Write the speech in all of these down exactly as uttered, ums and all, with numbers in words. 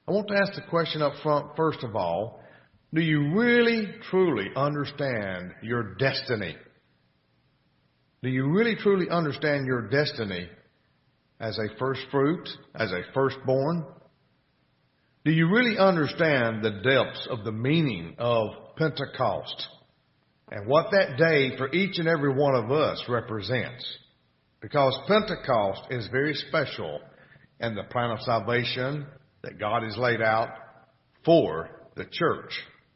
I want to ask the question up front, first of all, do you really, truly understand your destiny? Do you really, truly understand your destiny as a first fruit, as a firstborn? Do you really understand the depths of the meaning of Pentecost and what that day for each and every one of us represents? Because Pentecost is very special in the plan of salvation that God has laid out for the church.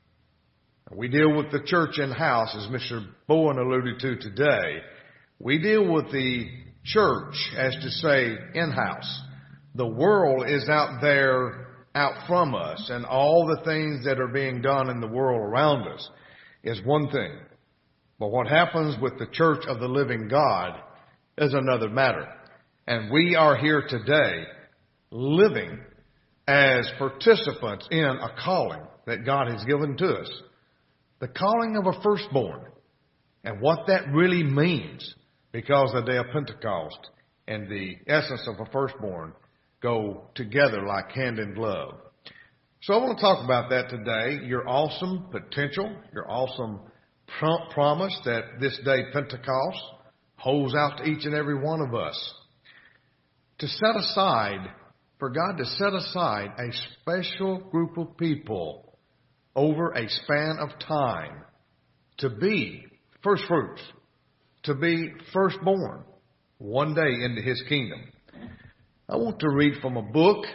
We deal with the church in-house, as Mister Bowen alluded to today. We deal with the church, as to say, in-house. The world is out there, out from us, and all the things that are being done in the world around us is one thing. But what happens with the church of the living God is another matter. And we are here today living as participants in a calling that God has given to us. The calling of a firstborn. And what that really means, because the day of Pentecost and the essence of a firstborn go together like hand in glove. So I want to talk about that today. Your awesome potential, your awesome prom- promise that this day Pentecost holds out to each and every one of us. To set aside, for God to set aside a special group of people over a span of time to be first fruits, to be firstborn one day into His kingdom. I want to read from a book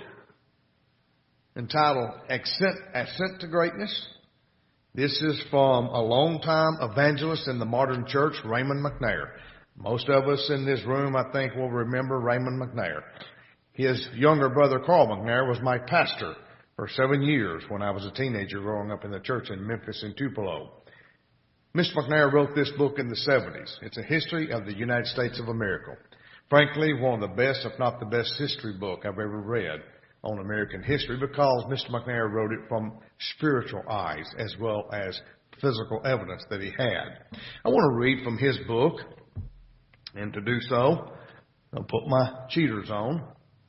entitled Ascent, Ascent to Greatness. This is from a longtime evangelist in the modern church, Raymond McNair. Most of us in this room, I think, will remember Raymond McNair. His younger brother, Carl McNair, was my pastor for seven years when I was a teenager growing up in the church in Memphis and Tupelo. Mister McNair wrote this book in the seventies. It's a history of the United States of America. Frankly, one of the best, if not the best, history book I've ever read on American history, because Mister McNair wrote it from spiritual eyes as well as physical evidence that he had. I want to read from his book, and to do so, I'll put my cheaters on.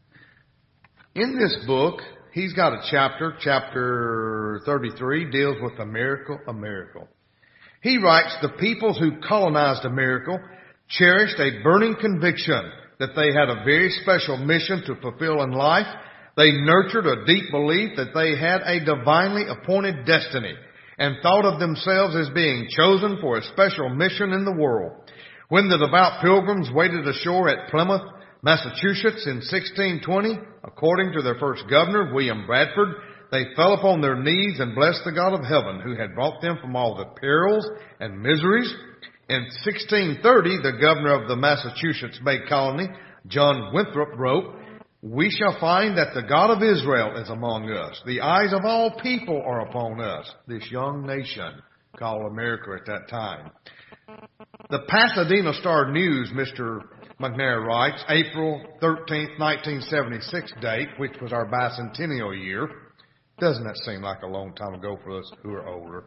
In this book, he's got a chapter, chapter thirty-three, deals with a miracle, a miracle. He writes, the peoples who colonized America cherished a burning conviction that they had a very special mission to fulfill in life. They nurtured a deep belief that they had a divinely appointed destiny and thought of themselves as being chosen for a special mission in the world. When the devout pilgrims waded ashore at Plymouth, Massachusetts in sixteen twenty, according to their first governor, William Bradford, they fell upon their knees and blessed the God of heaven who had brought them from all the perils and miseries. In sixteen thirty, the governor of the Massachusetts Bay Colony, John Winthrop, wrote, we shall find that the God of Israel is among us. The eyes of all people are upon us, this young nation called America at that time. The Pasadena Star News, Mister McNair writes, April thirteenth, nineteen seventy-six date, which was our bicentennial year. Doesn't that seem like a long time ago for us who are older?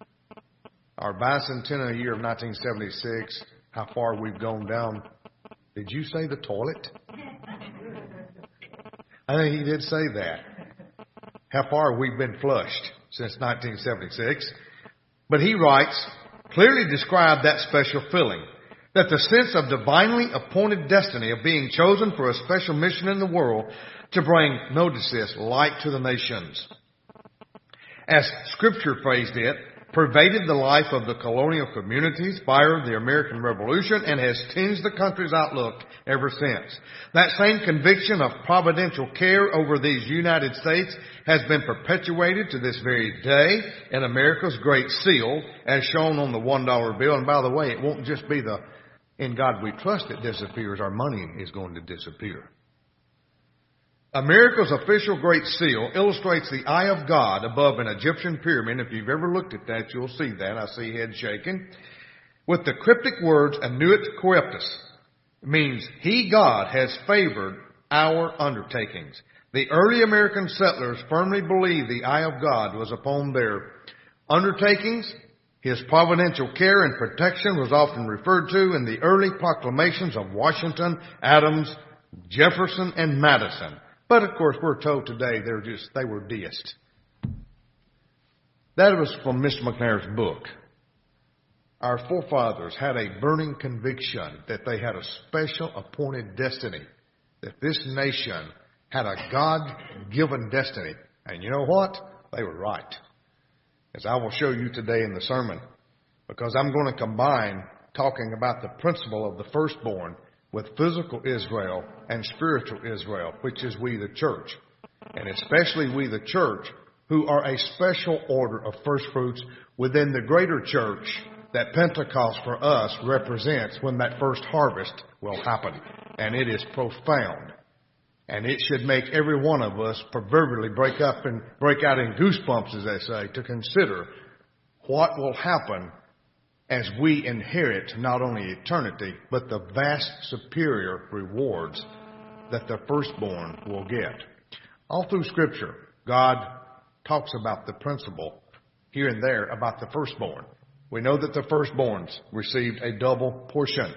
Our bicentennial year of nineteen seventy-six, how far we've gone down. Did you say the toilet? I think he did say that. How far we've been flushed since nineteen seventy-six. But he writes, clearly described that special feeling, that the sense of divinely appointed destiny of being chosen for a special mission in the world to bring, notice this, light to the nations. As Scripture phrased it, pervaded the life of the colonial communities, fired the American Revolution, and has tinged the country's outlook ever since. That same conviction of providential care over these United States has been perpetuated to this very day in America's Great Seal, as shown on the one dollar bill. And by the way, it won't just be the "In God We Trust" that disappears. Our money is going to disappear. America's official Great Seal illustrates the eye of God above an Egyptian pyramid. If you've ever looked at that, you'll see that. I see head shaking. With the cryptic words, Annuit Coeptus, means He, God, has favored our undertakings. The early American settlers firmly believed the eye of God was upon their undertakings. His providential care and protection was often referred to in the early proclamations of Washington, Adams, Jefferson, and Madison. But of course, we're told today they're just, they were deists. That was from Mister McNair's book. Our forefathers had a burning conviction that they had a special appointed destiny, that this nation had a God-given destiny. And you know what? They were right. As I will show you today in the sermon, because I'm going to combine talking about the principle of the firstborn with physical Israel and spiritual Israel, which is we the church. And especially we the church, who are a special order of first fruits within the greater church that Pentecost for us represents when that first harvest will happen. And it is profound. And it should make every one of us proverbially break up and break out in goosebumps, as they say, to consider what will happen as we inherit not only eternity, but the vast superior rewards that the firstborn will get. All through Scripture, God talks about the principle here and there about the firstborn. We know that the firstborns received a double portion.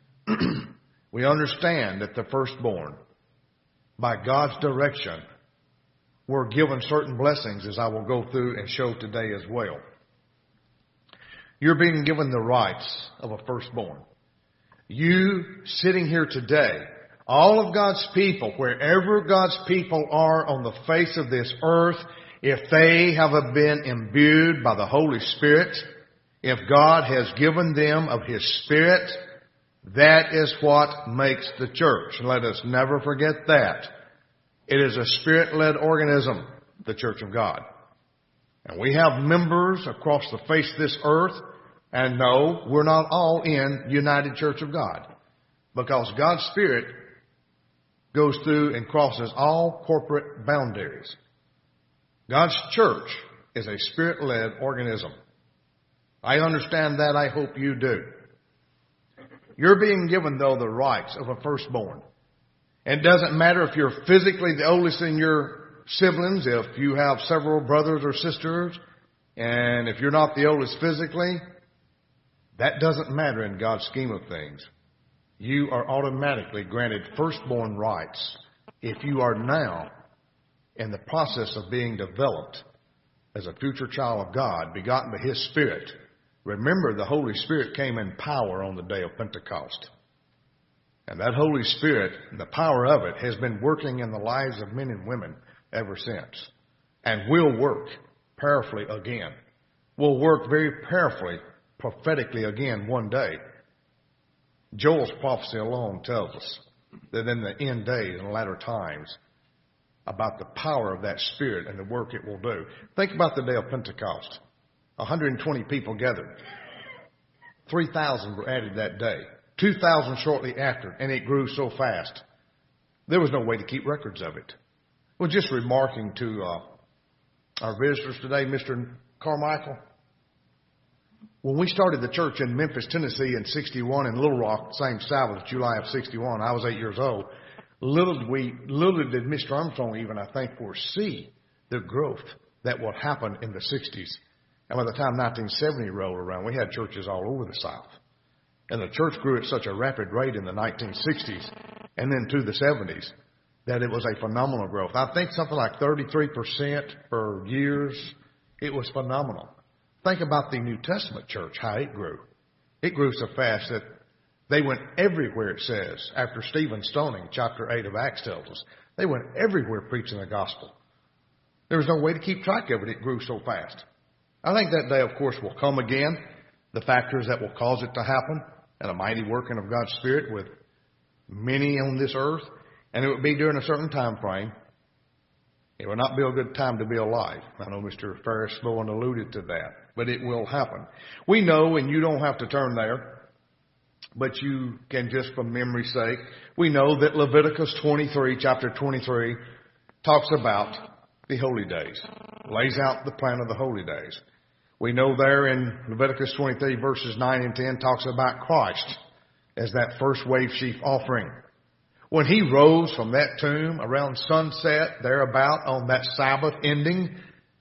We understand that the firstborn, by God's direction, were given certain blessings, as I will go through and show today as well. You're being given the rights of a firstborn. You sitting here today, all of God's people, wherever God's people are on the face of this earth, if they have been imbued by the Holy Spirit, if God has given them of His Spirit, that is what makes the church. Let us never forget that. It is a Spirit-led organism, the Church of God. And we have members across the face of this earth, and no, we're not all in United Church of God, because God's Spirit goes through and crosses all corporate boundaries. God's church is a Spirit-led organism. I understand that. I hope you do. You're being given, though, the rights of a firstborn. It doesn't matter if you're physically the oldest in your siblings, if you have several brothers or sisters, and if you're not the oldest physically, that doesn't matter in God's scheme of things. You are automatically granted firstborn rights if you are now in the process of being developed as a future child of God, begotten by His Spirit. Remember, the Holy Spirit came in power on the day of Pentecost. And that Holy Spirit, the power of it, has been working in the lives of men and women ever since. And will work powerfully again. Will work very powerfully, prophetically again one day. Joel's prophecy alone tells us that in the end days and latter times, about the power of that Spirit and the work it will do. Think about the day of Pentecost. one hundred twenty people gathered. three thousand were added that day. two thousand shortly after, and it grew so fast. There was no way to keep records of it. Well, just remarking to uh, our visitors today, Mister Carmichael, when we started the church in Memphis, Tennessee in sixty-one, in Little Rock, same Sabbath, July of sixty-one, I was eight years old. Little did we, little did Mister Armstrong even, I think, foresee the growth that would happen in the sixties. And by the time nineteen seventy rolled around, we had churches all over the South. And the church grew at such a rapid rate in the nineteen sixties and then to the seventies that it was a phenomenal growth. I think something like thirty-three percent for years. It was phenomenal. Think about the New Testament church, how it grew. It grew so fast that they went everywhere, it says, after Stephen's stoning, chapter eight of Acts tells us. They went everywhere preaching the gospel. There was no way to keep track of it. It grew so fast. I think that day, of course, will come again. The factors that will cause it to happen, and a mighty working of God's Spirit with many on this earth. And it would be during a certain time frame. It will not be a good time to be alive. I know Mister Ferris Bowen alluded to that, but it will happen. We know, and you don't have to turn there, but you can just from memory's sake, we know that Leviticus twenty-three, chapter twenty-three, talks about the holy days, lays out the plan of the holy days. We know there in Leviticus twenty-three, verses nine and ten, talks about Christ as that first wave sheaf offering. When He rose from that tomb around sunset, thereabout on that Sabbath ending,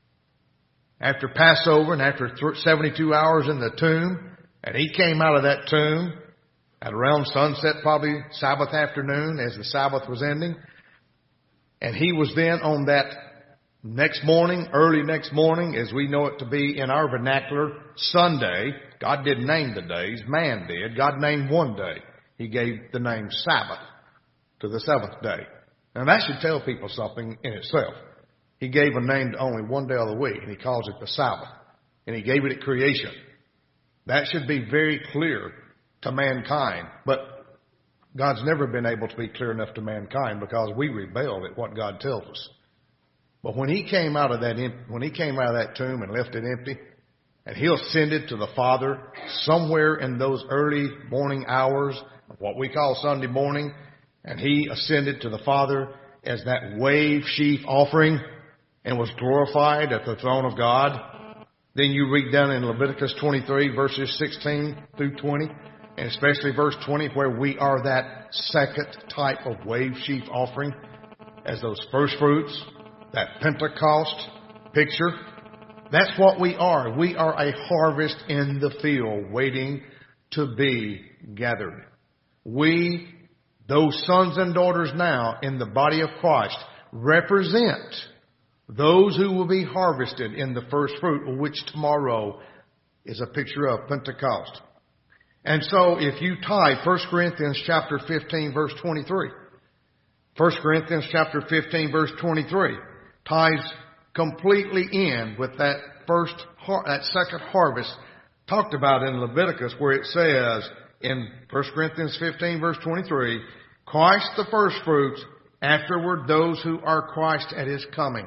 after Passover and after seventy-two hours in the tomb, and He came out of that tomb at around sunset, probably Sabbath afternoon, as the Sabbath was ending, And he was then on that next morning, early next morning, as we know it to be in our vernacular, Sunday. God didn't name the days, man did. God named one day. He gave the name Sabbath to the seventh day. And that should tell people something in itself. He gave a name to only one day of the week, and he calls it the Sabbath. And he gave it at creation. That should be very clear to mankind. But God's never been able to be clear enough to mankind because we rebelled at what God tells us. But when he came out of that, when he came out of that tomb and left it empty, and he ascended to the Father somewhere in those early morning hours of what we call Sunday morning, and he ascended to the Father as that wave sheaf offering and was glorified at the throne of God. Then you read down in Leviticus twenty-three, verses sixteen through twenty, and especially verse twenty, where we are that second type of wave sheaf offering as those first fruits, that Pentecost picture. That's what we are. We are a harvest in the field waiting to be gathered. We, those sons and daughters now in the body of Christ, represent those who will be harvested in the first fruit, which tomorrow is a picture of Pentecost. And so if you tie First Corinthians chapter fifteen, verse twenty-three, First Corinthians chapter fifteen, verse twenty-three ties completely in with that first, that second harvest talked about in Leviticus, where it says in First Corinthians fifteen, verse twenty-three, Christ the first fruits, afterward those who are Christ at his coming.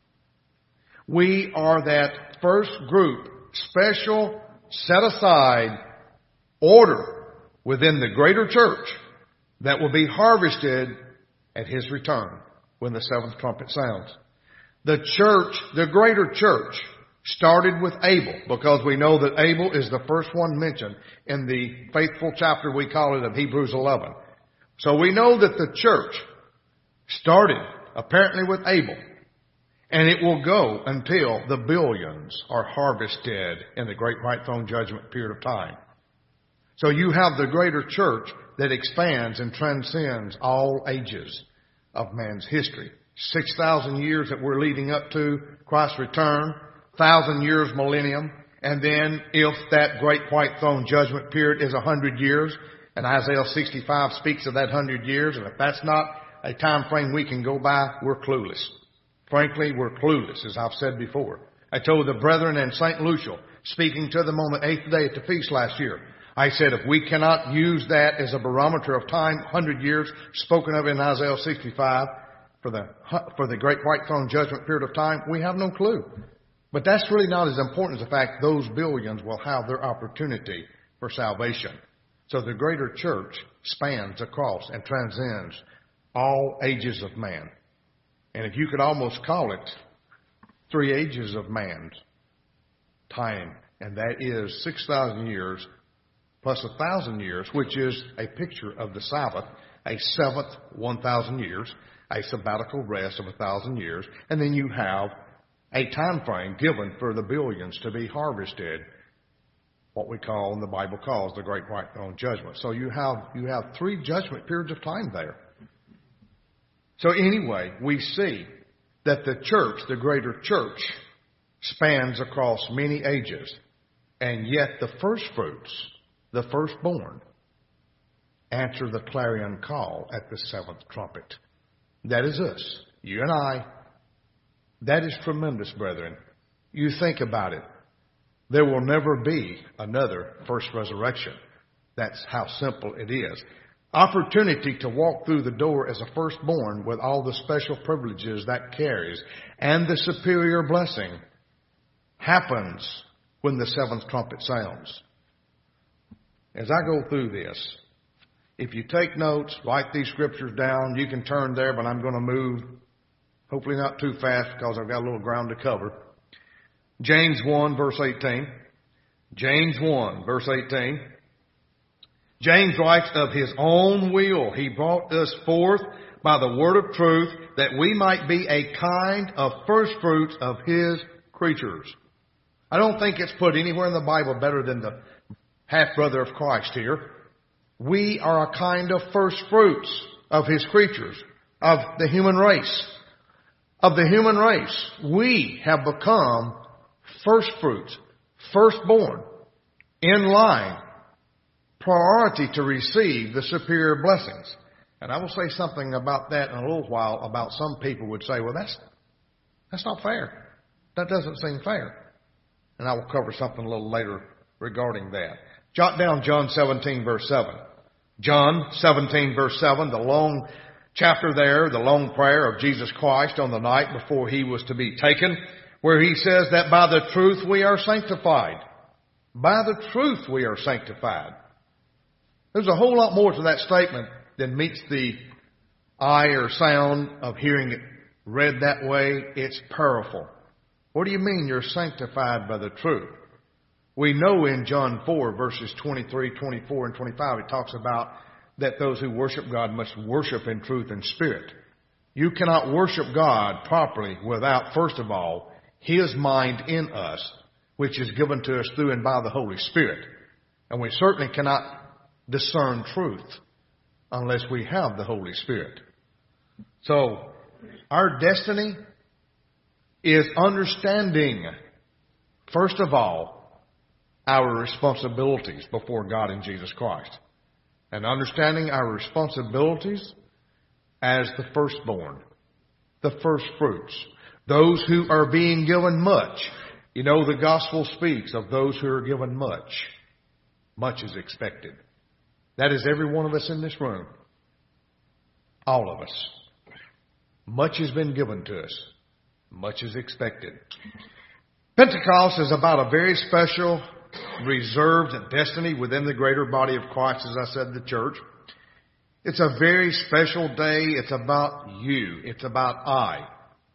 We are that first group, special, set aside order within the greater church that will be harvested at his return when the seventh trumpet sounds. The church, the greater church, started with Abel, because we know that Abel is the first one mentioned in the faithful chapter, we call it, of Hebrews eleven. So we know that the church started apparently with Abel, and it will go until the billions are harvested in the great white throne judgment period of time. So you have the greater church that expands and transcends all ages of man's history. Six thousand years that we're leading up to Christ's return, thousand years millennium, and then if that great white throne judgment period is a hundred years, and Isaiah sixty-five speaks of that hundred years, and if that's not a time frame we can go by, we're clueless. Frankly, we're clueless, as I've said before. I told the brethren in Saint Lucia, speaking to them on the eighth day at the feast last year, I said, if we cannot use that as a barometer of time, hundred years spoken of in Isaiah sixty-five, for the, for the great white throne judgment period of time, we have no clue. But that's really not as important as the fact those billions will have their opportunity for salvation. So the greater church spans across and transcends all ages of man. And if you could almost call it three ages of man's time, and that is six thousand years plus a thousand years, which is a picture of the Sabbath, a seventh one thousand years, a sabbatical rest of a thousand years, and then you have a time frame given for the billions to be harvested, what we call, and the Bible calls, the great white throne judgment. So you have you have three judgment periods of time there. So anyway, we see that the church, the greater church, spans across many ages, and yet the first fruits, the firstborn, answer the clarion call at the seventh trumpet. That is us, you and I. That is tremendous, brethren. You think about it. There will never be another first resurrection. That's how simple it is. Opportunity to walk through the door as a firstborn with all the special privileges that carries and the superior blessing happens when the seventh trumpet sounds. As I go through this, if you take notes, write these scriptures down, you can turn there, but I'm going to move, hopefully not too fast because I've got a little ground to cover. James one, verse eighteen. James one, verse eighteen. James writes, of his own will he brought us forth by the word of truth, that we might be a kind of first fruits of his creatures. I don't think it's put anywhere in the Bible better than the half-brother of Christ here. We are a kind of first fruits of his creatures, of the human race. of the human race, we have become first fruits, firstborn, in line, priority to receive the superior blessings. And I will say something about that in a little while. About some people would say, well, that's that's not fair. That doesn't seem fair. And I will cover something a little later regarding that. Jot down John seventeen, verse seven. John seventeen, verse seven, the long chapter there, the long prayer of Jesus Christ on the night before he was to be taken, where he says that by the truth we are sanctified. By the truth we are sanctified. There's a whole lot more to that statement than meets the eye or sound of hearing it read that way. It's powerful. What do you mean you're sanctified by the truth? We know in John four, verses twenty-three, twenty-four, and twenty-five, it talks about that those who worship God must worship in truth and spirit. You cannot worship God properly without, first of all, His mind in us, which is given to us through and by the Holy Spirit. And we certainly cannot discern truth unless we have the Holy Spirit. So, our destiny is understanding, first of all, our responsibilities before God and Jesus Christ. And understanding our responsibilities as the firstborn, the first fruits, those who are being given much. You know, the gospel speaks of those who are given much. Much is expected. That is every one of us in this room. All of us. Much has been given to us. Much is expected. Pentecost is about a very special, reserved destiny within the greater body of Christ, as I said, the church. It's a very special day. It's about you. It's about I.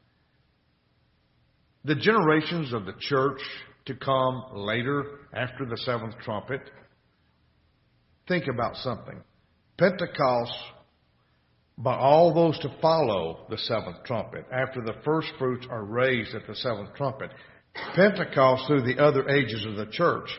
The generations of the church to come later after the seventh trumpet, think about something. Pentecost, by all those to follow the seventh trumpet, after the first fruits are raised at the seventh trumpet, Pentecost through the other ages of the church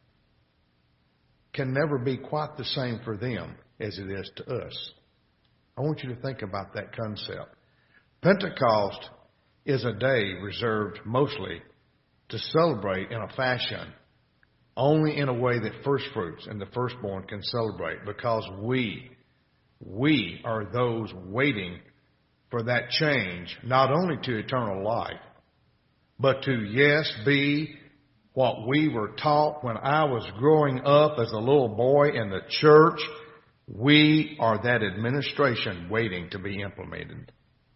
can never be quite the same for them as it is to us. I want you to think about that concept. Pentecost is a day reserved mostly to celebrate in a fashion only in a way that first fruits and the firstborn can celebrate, because we, we are those waiting for that change, not only to eternal life, but to, yes, be what we were taught when I was growing up as a little boy in the church. We are that administration waiting to be implemented.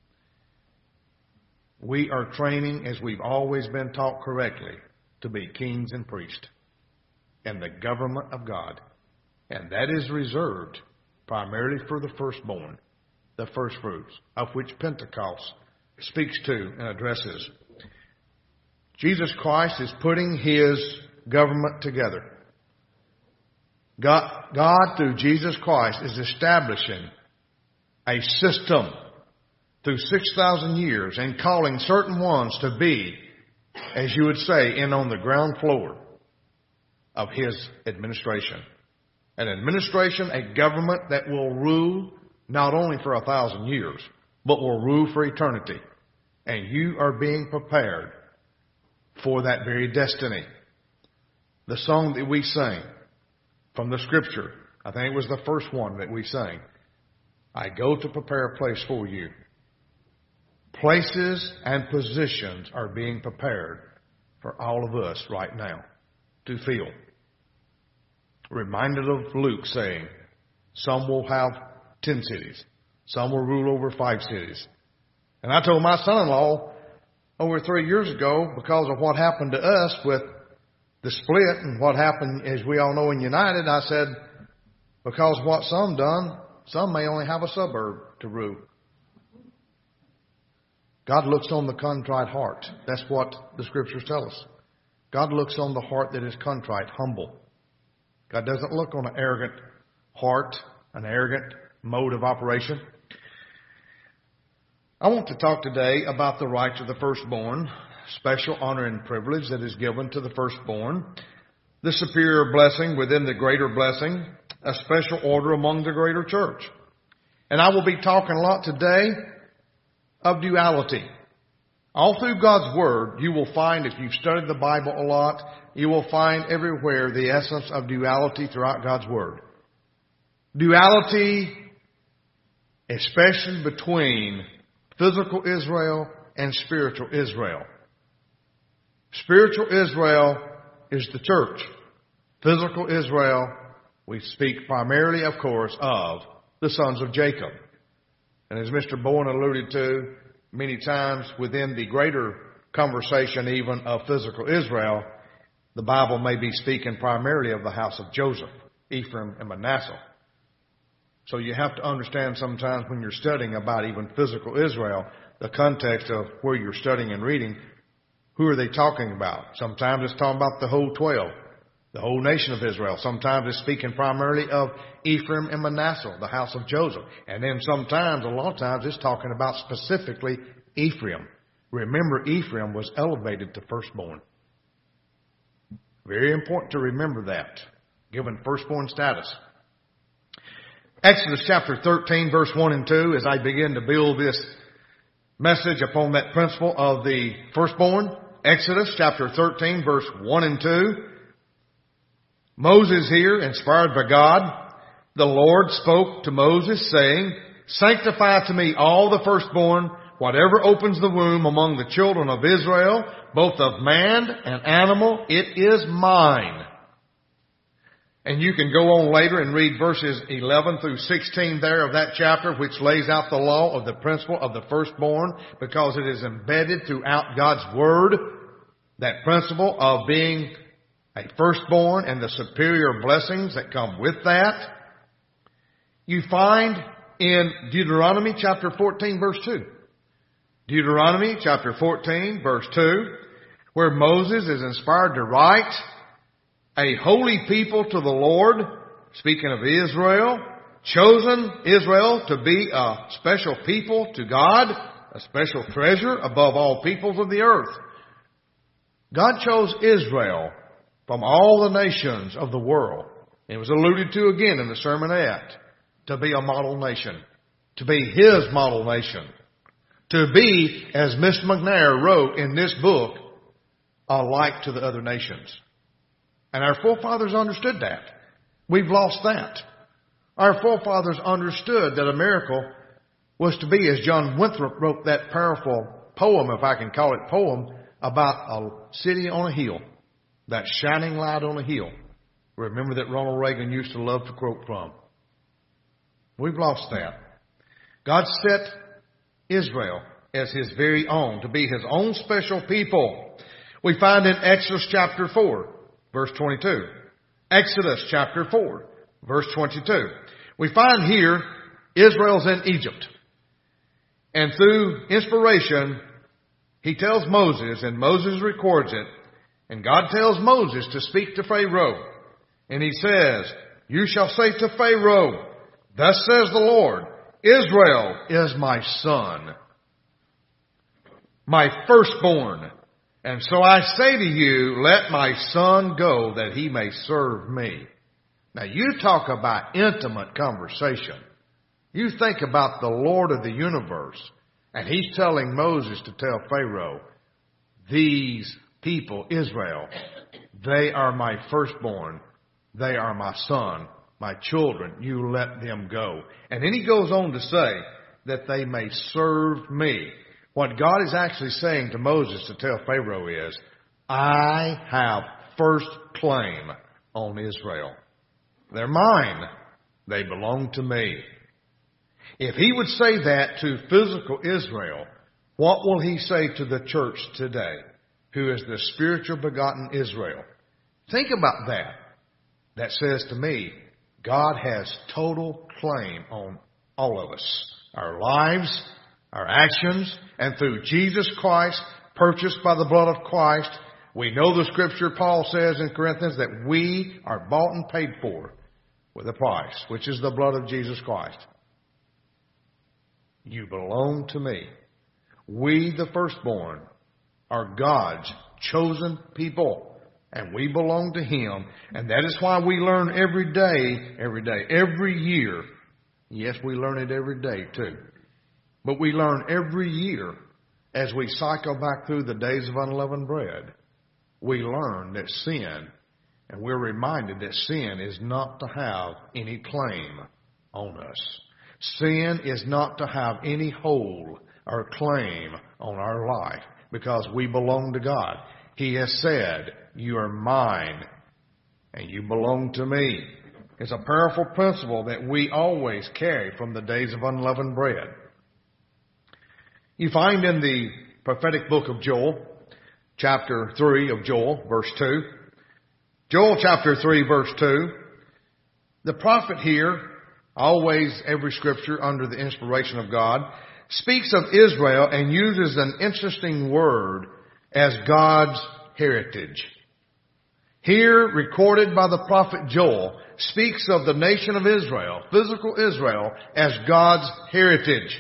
We are training, as we've always been taught correctly, to be kings and priests in the government of God. And that is reserved primarily for the firstborn, the first fruits, of which Pentecost speaks to and addresses. Jesus Christ is putting His government together. God, God, through Jesus Christ, is establishing a system through six thousand years and calling certain ones to be, as you would say, in on the ground floor of His administration. An administration, a government that will rule not only for a thousand years, but will rule for eternity. And you are being prepared for that very destiny. The song that we sang from the Scripture, I think it was the first one that we sang. I go to prepare a place for you. Places and positions are being prepared for all of us right now to feel. Reminded of Luke saying, some will have ten cities. Some will rule over five cities. And I told my son-in-law over three years ago, because of what happened to us with the split and what happened, as we all know, in United, I said, because of what some done, some may only have a suburb to rule. God looks on the contrite heart. That's what the Scriptures tell us. God looks on the heart that is contrite, humble. God doesn't look on an arrogant heart, an arrogant mode of operation. I want to talk today about the rights of the firstborn, special honor and privilege that is given to the firstborn, the superior blessing within the greater blessing, a special order among the greater church. And I will be talking a lot today of duality. All through God's Word, you will find, if you've studied the Bible a lot, you will find everywhere the essence of duality throughout God's Word. Duality, especially between physical Israel and spiritual Israel. Spiritual Israel is the church. Physical Israel, we speak primarily, of course, of the sons of Jacob. And as Mister Bowen alluded to many times within the greater conversation even of physical Israel, the Bible may be speaking primarily of the house of Joseph, Ephraim, and Manasseh. So you have to understand sometimes when you're studying about even physical Israel, the context of where you're studying and reading, who are they talking about? Sometimes it's talking about the whole twelve, the whole nation of Israel. Sometimes it's speaking primarily of Ephraim and Manasseh, the house of Joseph. And then sometimes, a lot of times, it's talking about specifically Ephraim. Remember, Ephraim was elevated to firstborn. Very important to remember that, given firstborn status. Exodus chapter thirteen, verse one and two, as I begin to build this message upon that principle of the firstborn. Exodus chapter thirteen, verse one and two. Moses here, inspired by God, the Lord spoke to Moses, saying, "Sanctify to me all the firstborn, whatever opens the womb among the children of Israel, both of man and animal, it is mine." And you can go on later and read verses eleven through sixteen there of that chapter, which lays out the law of the principle of the firstborn, because it is embedded throughout God's Word, that principle of being a firstborn and the superior blessings that come with that. You find in Deuteronomy chapter fourteen, verse two. Deuteronomy chapter fourteen, verse two, where Moses is inspired to write, "A holy people to the Lord," speaking of Israel, chosen Israel to be a special people to God, a special treasure above all peoples of the earth. God chose Israel from all the nations of the world. It was alluded to again in the sermonette, to be a model nation, to be His model nation, to be, as Miss McNair wrote in this book, a light to the other nations. And our forefathers understood that. We've lost that. Our forefathers understood that America was to be, as John Winthrop wrote that powerful poem, if I can call it poem, about a city on a hill, that shining light on a hill. Remember that Ronald Reagan used to love to quote from. We've lost that. God set Israel as His very own, to be His own special people. We find in Exodus chapter four, verse twenty-two. Exodus chapter four, verse twenty-two. We find here Israel's in Egypt. And through inspiration, He tells Moses, and Moses records it, and God tells Moses to speak to Pharaoh. And He says, "You shall say to Pharaoh, thus says the Lord, Israel is my son, my firstborn. And so I say to you, let my son go that he may serve me." Now you talk about intimate conversation. You think about the Lord of the universe, and He's telling Moses to tell Pharaoh, these people, Israel, they are my firstborn. They are my son, my children. You let them go. And then He goes on to say that they may serve me. What God is actually saying to Moses to tell Pharaoh is, I have first claim on Israel. They're mine. They belong to me. If He would say that to physical Israel, what will He say to the church today, who is the spiritual begotten Israel? Think about that. That says to me, God has total claim on all of us. Our lives, our actions, and through Jesus Christ, purchased by the blood of Christ, we know the scripture Paul says in Corinthians that we are bought and paid for with a price, which is the blood of Jesus Christ. You belong to me. We, the firstborn, are God's chosen people, and we belong to Him. And that is why we learn every day, every day, every year. Yes, we learn it every day too. But we learn every year as we cycle back through the days of unleavened bread, we learn that sin, and we're reminded that sin is not to have any claim on us. Sin is not to have any hold or claim on our life because we belong to God. He has said, you are mine and you belong to me. It's a powerful principle that we always carry from the days of unleavened bread. You find in the prophetic book of Joel, chapter three of Joel, verse two. Joel chapter three, verse two. The prophet here, always every scripture under the inspiration of God, speaks of Israel and uses an interesting word as God's heritage. Here, recorded by the prophet Joel, speaks of the nation of Israel, physical Israel, as God's heritage.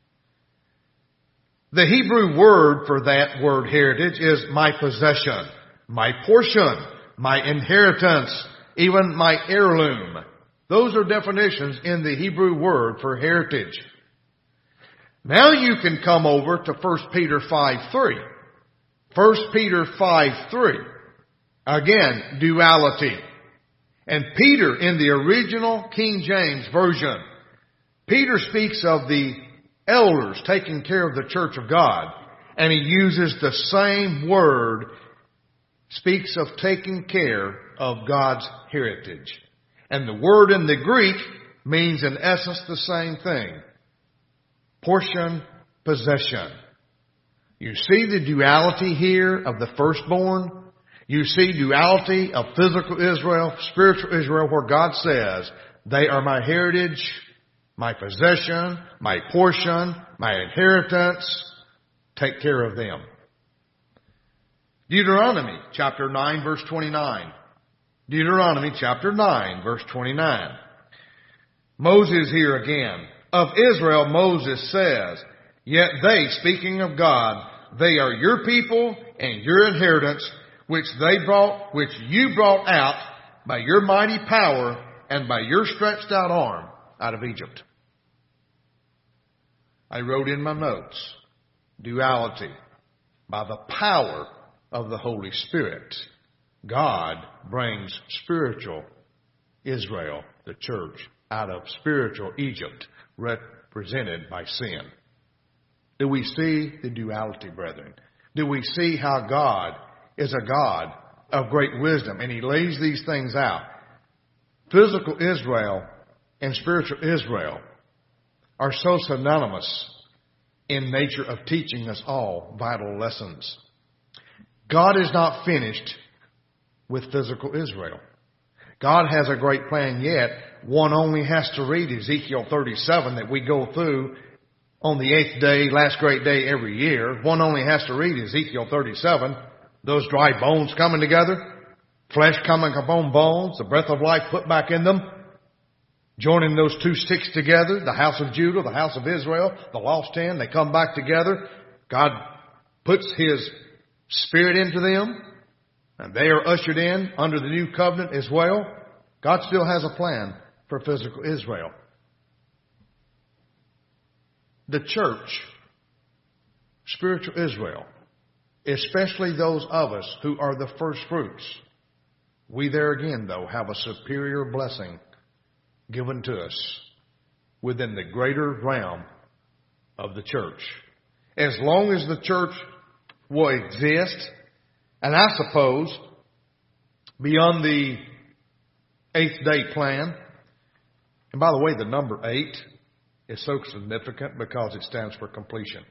The Hebrew word for that word heritage is my possession, my portion, my inheritance, even my heirloom. Those are definitions in the Hebrew word for heritage. Now you can come over to First Peter five three. First Peter five three. Again, duality. And Peter, in the original King James Version, Peter speaks of the elders taking care of the church of God. And he uses the same word, speaks of taking care of God's heritage. And the word in the Greek means in essence the same thing. Portion, possession. You see the duality here of the firstborn. You see duality of physical Israel, spiritual Israel, where God says, they are my heritage, my possession, my portion, my inheritance. Take care of them. Deuteronomy chapter nine, verse twenty-nine. Deuteronomy chapter nine, verse twenty-nine. Moses here again. Of Israel, Moses says, yet they, speaking of God, they are your people and your inheritance, which they brought, which you brought out by your mighty power and by your stretched out arm out of Egypt. I wrote in my notes, duality. By the power of the Holy Spirit, God brings spiritual Israel, the church, out of spiritual Egypt, represented by sin. Do we see the duality, brethren? Do we see how God is a God of great wisdom, and He lays these things out? Physical Israel and spiritual Israel are so synonymous in nature of teaching us all vital lessons. God is not finished with physical Israel. God has a great plan yet. One only has to read Ezekiel thirty-seven that we go through on the eighth day, last great day every year. One only has to read Ezekiel thirty-seven. Those dry bones coming together, flesh coming upon bones, the breath of life put back in them, joining those two sticks together, the house of Judah, the house of Israel, the lost ten, they come back together. God puts His Spirit into them, and they are ushered in under the new covenant as well. God still has a plan for physical Israel. The church, spiritual Israel, especially those of us who are the first fruits, we there again, though, have a superior blessing given to us within the greater realm of the church. As long as the church will exist, and I suppose beyond the eighth day plan, and by the way, the number eight is so significant because it stands for completion.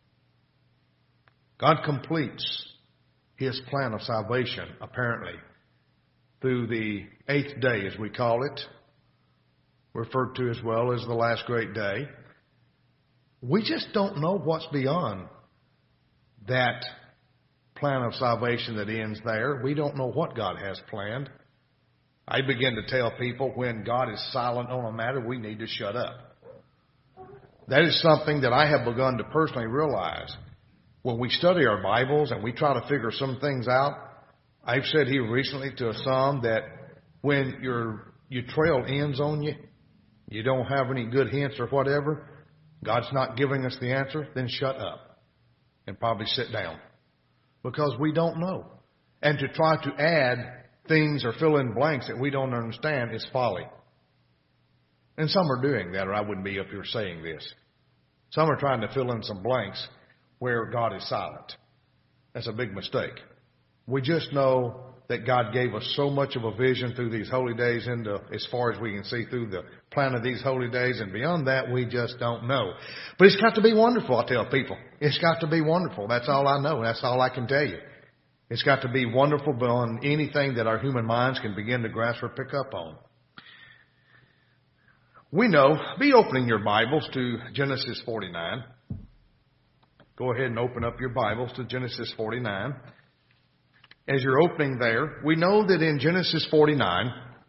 God completes His plan of salvation, apparently, through the eighth day, as we call it, referred to as well as the last great day. We just don't know what's beyond that plan of salvation that ends there. We don't know what God has planned. I begin to tell people when God is silent on a matter, we need to shut up. That is something that I have begun to personally realize. When we study our Bibles and we try to figure some things out, I've said here recently to some that when your, your trail ends on you, you don't have any good hints or whatever, God's not giving us the answer, then shut up. and probably sit down because we don't know. And to try to add things or fill in blanks that we don't understand is folly. And some are doing that, or I wouldn't be up here saying this. Some are trying to fill in some blanks where God is silent. That's a big mistake. We just know that God gave us so much of a vision through these holy days into as far as we can see through the plan of these holy days, and beyond that we just don't know. But it's got to be wonderful, I tell people. It's got to be wonderful. That's all I know. That's all I can tell you. It's got to be wonderful beyond anything that our human minds can begin to grasp or pick up on. We know, be opening your Bibles to Genesis forty-nine. Go ahead and open up your Bibles to Genesis forty-nine. As you're opening there, we know that in Genesis forty-nine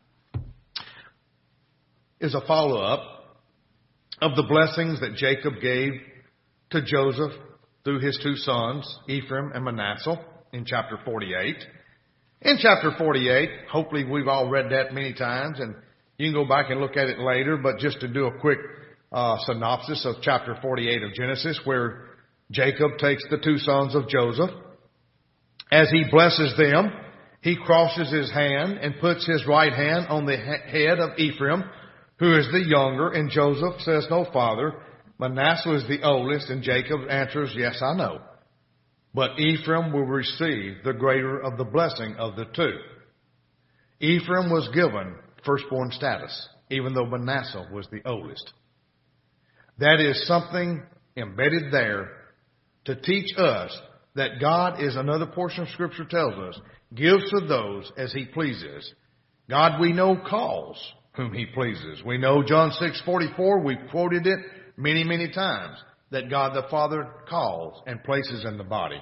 is a follow-up of the blessings that Jacob gave to Joseph through his two sons, Ephraim and Manasseh, in chapter forty-eight. In chapter forty-eight, hopefully we've all read that many times, and you can go back and look at it later, but just to do a quick uh, synopsis of chapter forty-eight of Genesis, where Jacob takes the two sons of Joseph. As he blesses them, he crosses his hand and puts his right hand on the head of Ephraim, who is the younger, and Joseph says, "No, Father, Manasseh is the oldest," and Jacob answers, "Yes, I know. But Ephraim will receive the greater of the blessing of the two." Ephraim was given firstborn status, even though Manasseh was the oldest. That is something embedded there to teach us that God is, another portion of Scripture tells us, gives to those as He pleases. God, we know, calls whom He pleases. We know John six forty-four, we've quoted it many, many times, that God the Father calls and places in the body.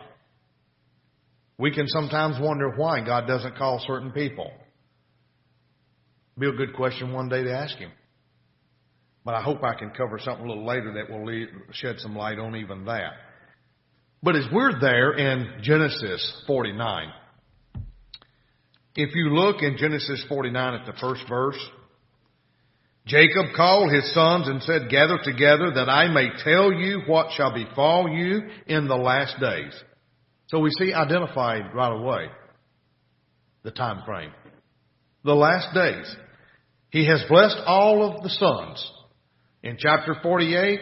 We can sometimes wonder why God doesn't call certain people. Be a good question one day to ask Him. But I hope I can cover something a little later that will lead, shed some light on even that. But as we're there in Genesis forty-nine, if you look in Genesis forty-nine at the first verse, Jacob called his sons and said, "Gather together that I may tell you what shall befall you in the last days." So we see identified right away the time frame. The last days. He has blessed all of the sons. In chapter forty-eight,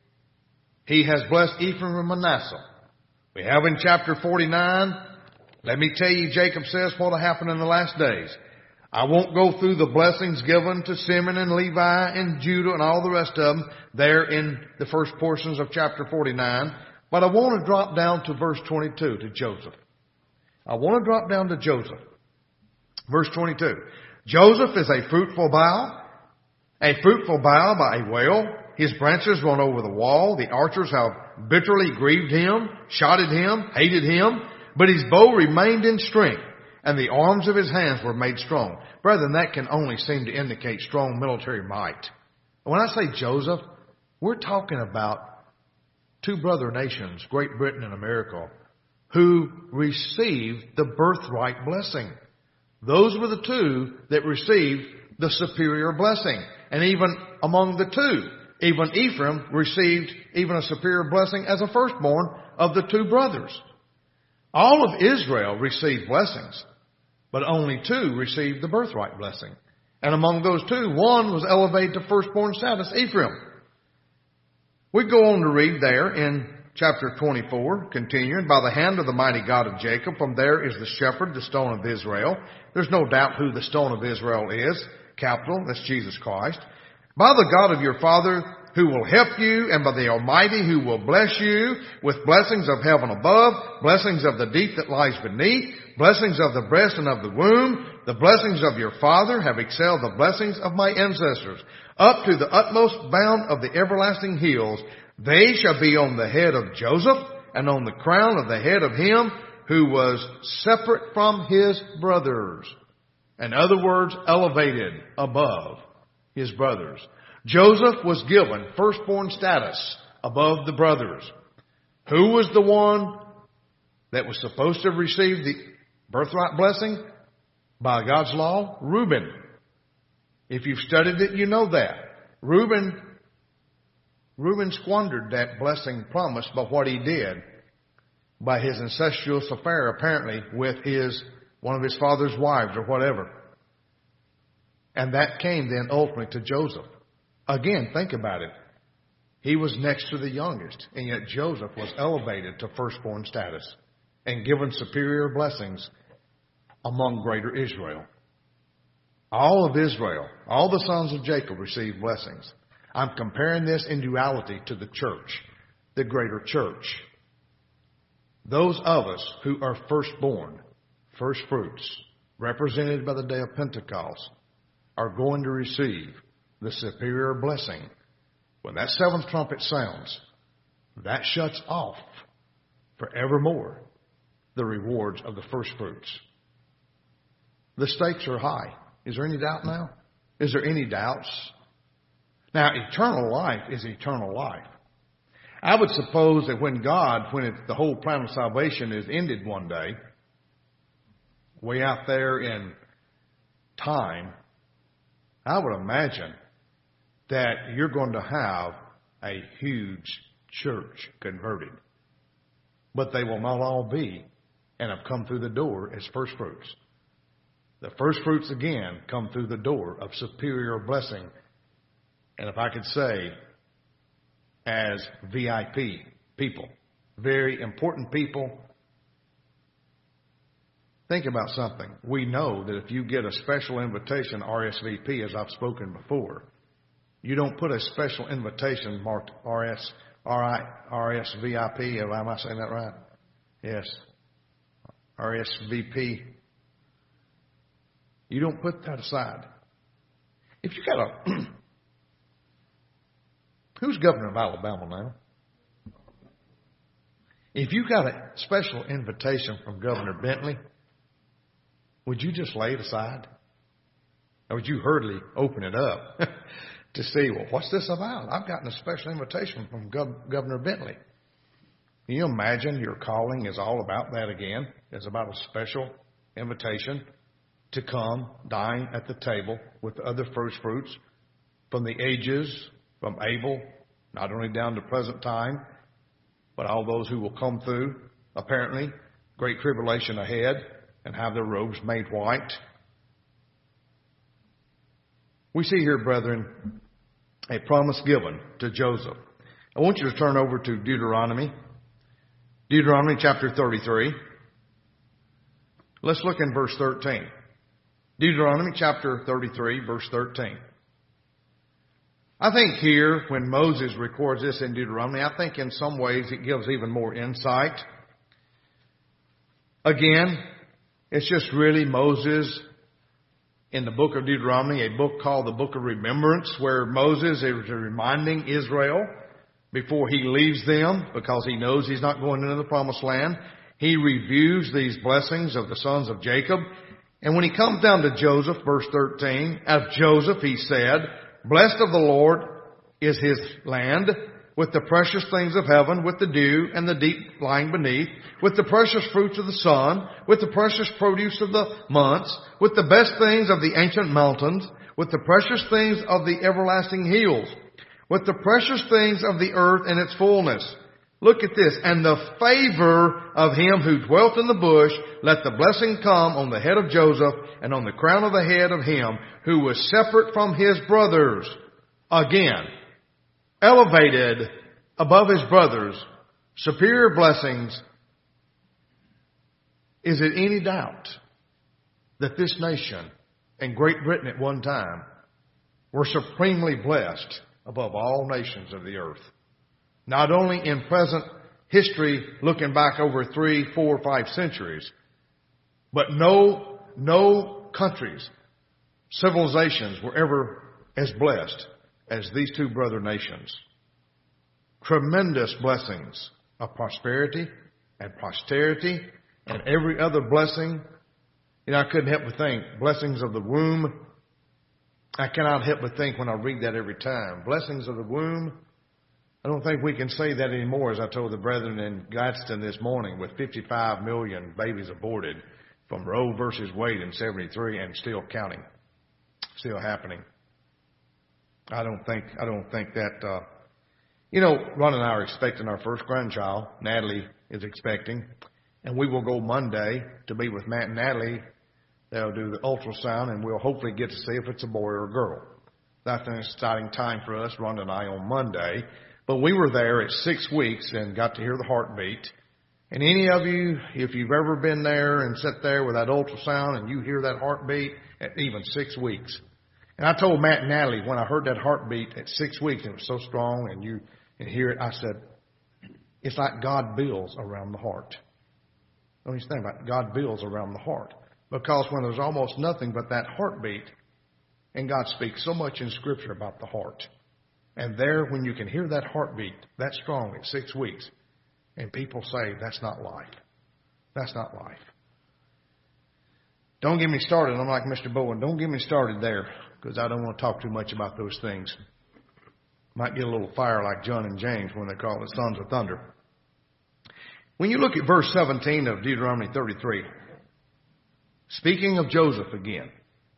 He has blessed Ephraim and Manasseh. We have in chapter forty-nine, let me tell you, Jacob says what will happen in the last days. I won't go through the blessings given to Simeon and Levi and Judah and all the rest of them there in the first portions of chapter forty-nine. But I want to drop down to verse twenty-two, to Joseph. I want to drop down to Joseph. Verse twenty-two. Joseph is a fruitful bough, a fruitful bough by a well. His branches run over the wall. The archers have bitterly grieved him, shotted him, hated him. But his bow remained in strength, and the arms of his hands were made strong. Brethren, that can only seem to indicate strong military might. When I say Joseph, we're talking about two brother nations, Great Britain and America, who received the birthright blessing. Those were the two that received the superior blessing. And even among the two, even Ephraim received even a superior blessing as a firstborn of the two brothers. All of Israel received blessings, but only two received the birthright blessing. And among those two, one was elevated to firstborn status, Ephraim. We go on to read there in chapter twenty-four, continuing, by the hand of the mighty God of Jacob, from there is the shepherd, the stone of Israel. There's no doubt who the stone of Israel is. Capital, that's Jesus Christ. By the God of your father, who will help you, and by the Almighty, who will bless you with blessings of heaven above, blessings of the deep that lies beneath, blessings of the breast and of the womb. The blessings of your father have excelled the blessings of my ancestors, up to the utmost bound of the everlasting hills. They shall be on the head of Joseph, and on the crown of the head of him who was separate from his brothers. In other words, elevated above his brothers. Joseph was given firstborn status above the brothers. Who was the one that was supposed to receive the birthright blessing by God's law? Reuben. If you've studied it, you know that. Reuben, Reuben squandered that blessing promised by what he did. by his incestuous affair, apparently, with his one of his father's wives or whatever. And that came then ultimately to Joseph. Again, think about it. He was next to the youngest, and yet Joseph was elevated to firstborn status and given superior blessings among greater Israel. All of Israel, all the sons of Jacob received blessings. I'm comparing this in duality to the church, the greater church. Those of us who are firstborn, first fruits, represented by the day of Pentecost, are going to receive the superior blessing. When that seventh trumpet sounds, that shuts off forevermore the rewards of the first fruits. The stakes are high. Is there any doubt now? Is there any doubts? Now, eternal life is eternal life. I would suppose that when God, when it, the whole plan of salvation is ended one day, way out there in time, I would imagine that you're going to have a huge church converted. But they will not all be and have come through the door as first fruits. The first fruits again come through the door of superior blessing. And if I could say, as V I P people, very important people. Think about something. We know that if you get a special invitation, R S V P, as I've spoken before, you don't put a special invitation marked R S, R I, R S V I P. Am I saying that right? Yes. R S V P. You don't put that aside. If you got a... Who's governor of Alabama now? If you got a special invitation from Governor Bentley, would you just lay it aside? Or would you hurriedly open it up to see, well, what's this about? I've gotten a special invitation from Gov- Governor Bentley. Can you imagine your calling is all about that again? It's about a special invitation to come dine at the table with the other first fruits from the ages from Abel, not only down to present time, but all those who will come through, apparently, great tribulation ahead, and have their robes made white. We see here, brethren, a promise given to Joseph. I want you to turn over to Deuteronomy. Deuteronomy chapter thirty-three. Let's look in verse thirteen. Deuteronomy chapter thirty-three, verse thirteen. I think here, when Moses records this in Deuteronomy, I think in some ways it gives even more insight. Again, it's just really Moses in the book of Deuteronomy, a book called the Book of Remembrance, where Moses is reminding Israel before he leaves them, because he knows he's not going into the promised land. He reviews these blessings of the sons of Jacob. And when he comes down to Joseph, verse thirteen, of Joseph he said, blessed of the Lord is his land, with the precious things of heaven, with the dew and the deep lying beneath, with the precious fruits of the sun, with the precious produce of the months, with the best things of the ancient mountains, with the precious things of the everlasting hills, with the precious things of the earth and its fullness. Look at this. And the favor of him who dwelt in the bush, let the blessing come on the head of Joseph and on the crown of the head of him who was separate from his brothers. Again, elevated above his brothers, superior blessings. Is it any doubt that this nation and Great Britain at one time were supremely blessed above all nations of the earth? Not only in present history, looking back over three, four, five centuries, but no, no countries, civilizations were ever as blessed as these two brother nations. Tremendous blessings of prosperity and posterity and every other blessing. You know, I couldn't help but think, blessings of the womb. I cannot help but think when I read that every time. Blessings of the womb. I don't think we can say that anymore, as I told the brethren in Gadsden this morning, with fifty-five million babies aborted from Roe versus Wade in seventy-three and still counting, still happening. I don't think, I don't think that, uh, you know, Ron and I are expecting our first grandchild. Natalie is expecting. And we will go Monday to be with Matt and Natalie. They'll do the ultrasound, and we'll hopefully get to see if it's a boy or a girl. That's an exciting time for us, Rhonda and I, on Monday. But we were there at six weeks and got to hear the heartbeat. And any of you, if you've ever been there and sat there with that ultrasound and you hear that heartbeat at even six weeks. And I told Matt and Natalie when I heard that heartbeat at six weeks, and it was so strong, and you and hear it, I said, it's like God builds around the heart. Don't you think about it? God builds around the heart. Because when there's almost nothing but that heartbeat, and God speaks so much in Scripture about the heart. And there, when you can hear that heartbeat that strong at six weeks, and people say, that's not life. That's not life. Don't get me started. I'm like Mister Bowen. Don't get me started there, because I don't want to talk too much about those things. Might get a little fire like John and James when they call it sons of thunder. When you look at verse seventeen of Deuteronomy thirty-three, speaking of Joseph again,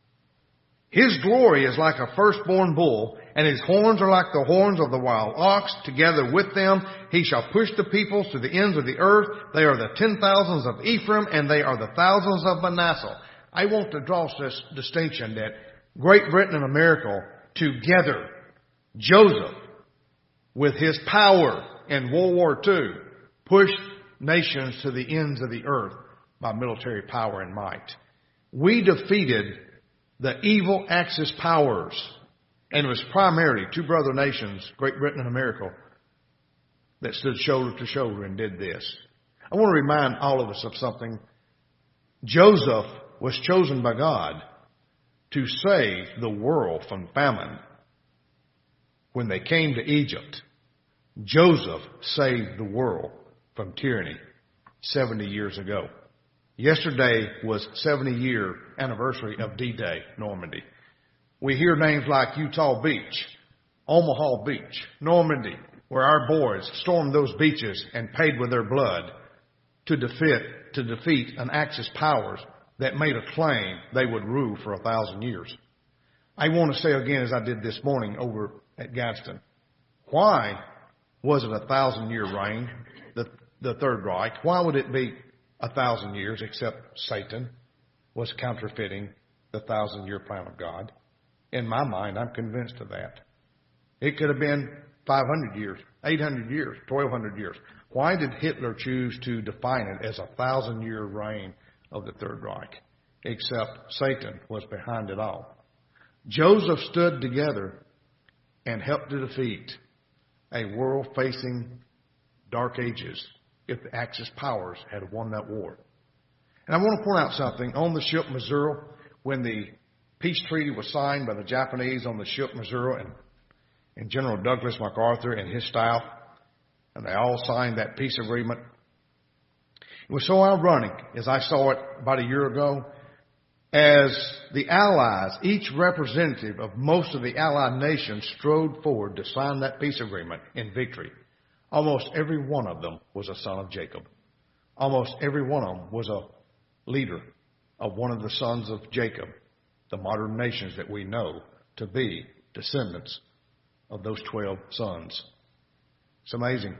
his glory is like a firstborn bull, and his horns are like the horns of the wild ox. Together with them he shall push the peoples to the ends of the earth. They are the ten thousands of Ephraim, and they are the thousands of Manasseh. I want to draw this distinction that Great Britain and America together, Joseph, with his power in World War Two, pushed nations to the ends of the earth by military power and might. We defeated the evil Axis powers, and it was primarily two brother nations, Great Britain and America, that stood shoulder to shoulder and did this. I want to remind all of us of something. Joseph was chosen by God to save the world from famine. When they came to Egypt, Joseph saved the world from tyranny seventy years ago. Yesterday was seventy-year anniversary of D-Day, Normandy. We hear names like Utah Beach, Omaha Beach, Normandy, where our boys stormed those beaches and paid with their blood to defeat, to defeat an Axis powers that made a claim they would rule for a thousand years. I want to say again, as I did this morning over at Gadsden, why was it a thousand-year reign, the, the Third Reich? Why would it be a thousand years, except Satan was counterfeiting the thousand-year plan of God? In my mind, I'm convinced of that. It could have been five hundred years, eight hundred years, twelve hundred years. Why did Hitler choose to define it as a thousand-year reign of the Third Reich? Except Satan was behind it all. Joseph stood together and helped to defeat a world facing dark ages if the Axis powers had won that war. And I want to point out something. On the ship Missouri, when the peace treaty was signed by the Japanese on the ship Missouri and, and General Douglas MacArthur and his staff, and they all signed that peace agreement. It was so ironic, as I saw it about a year ago, as the Allies, each representative of most of the Allied nations strode forward to sign that peace agreement in victory. Almost every one of them was a son of Jacob. Almost every one of them was a leader of one of the sons of Jacob, the modern nations that we know to be descendants of those twelve sons. It's amazing.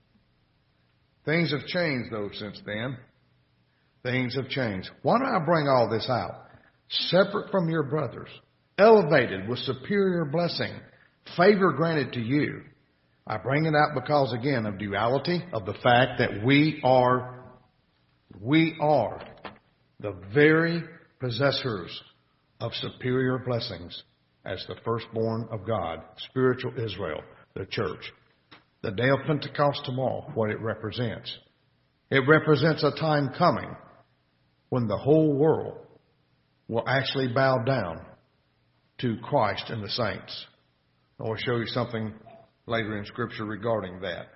Things have changed, though, since then. Things have changed. Why do I bring all this out? Separate from your brothers, elevated with superior blessing, favor granted to you. I bring it out because, again, of duality, of the fact that we are, we are the very possessors of superior blessings as the firstborn of God, spiritual Israel, the church. The day of Pentecost tomorrow, what it represents. It represents a time coming when the whole world will actually bow down to Christ and the saints. I will show you something later in Scripture regarding that.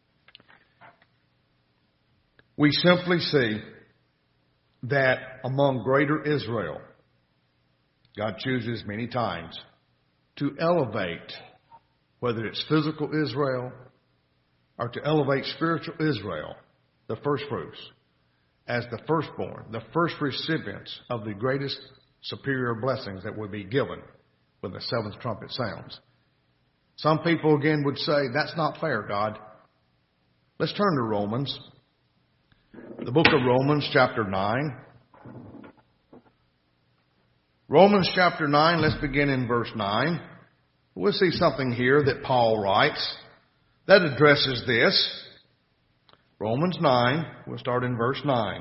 We simply see that among greater Israel, God chooses many times to elevate, whether it's physical Israel or to elevate spiritual Israel, the first fruits, as the firstborn, the first recipients of the greatest superior blessings that will be given when the seventh trumpet sounds. Some people again would say, that's not fair, God. Let's turn to Romans The book of Romans chapter nine. Romans chapter nine, let's begin in verse nine. We'll see something here that Paul writes that addresses this. Romans nine, we'll start in verse nine.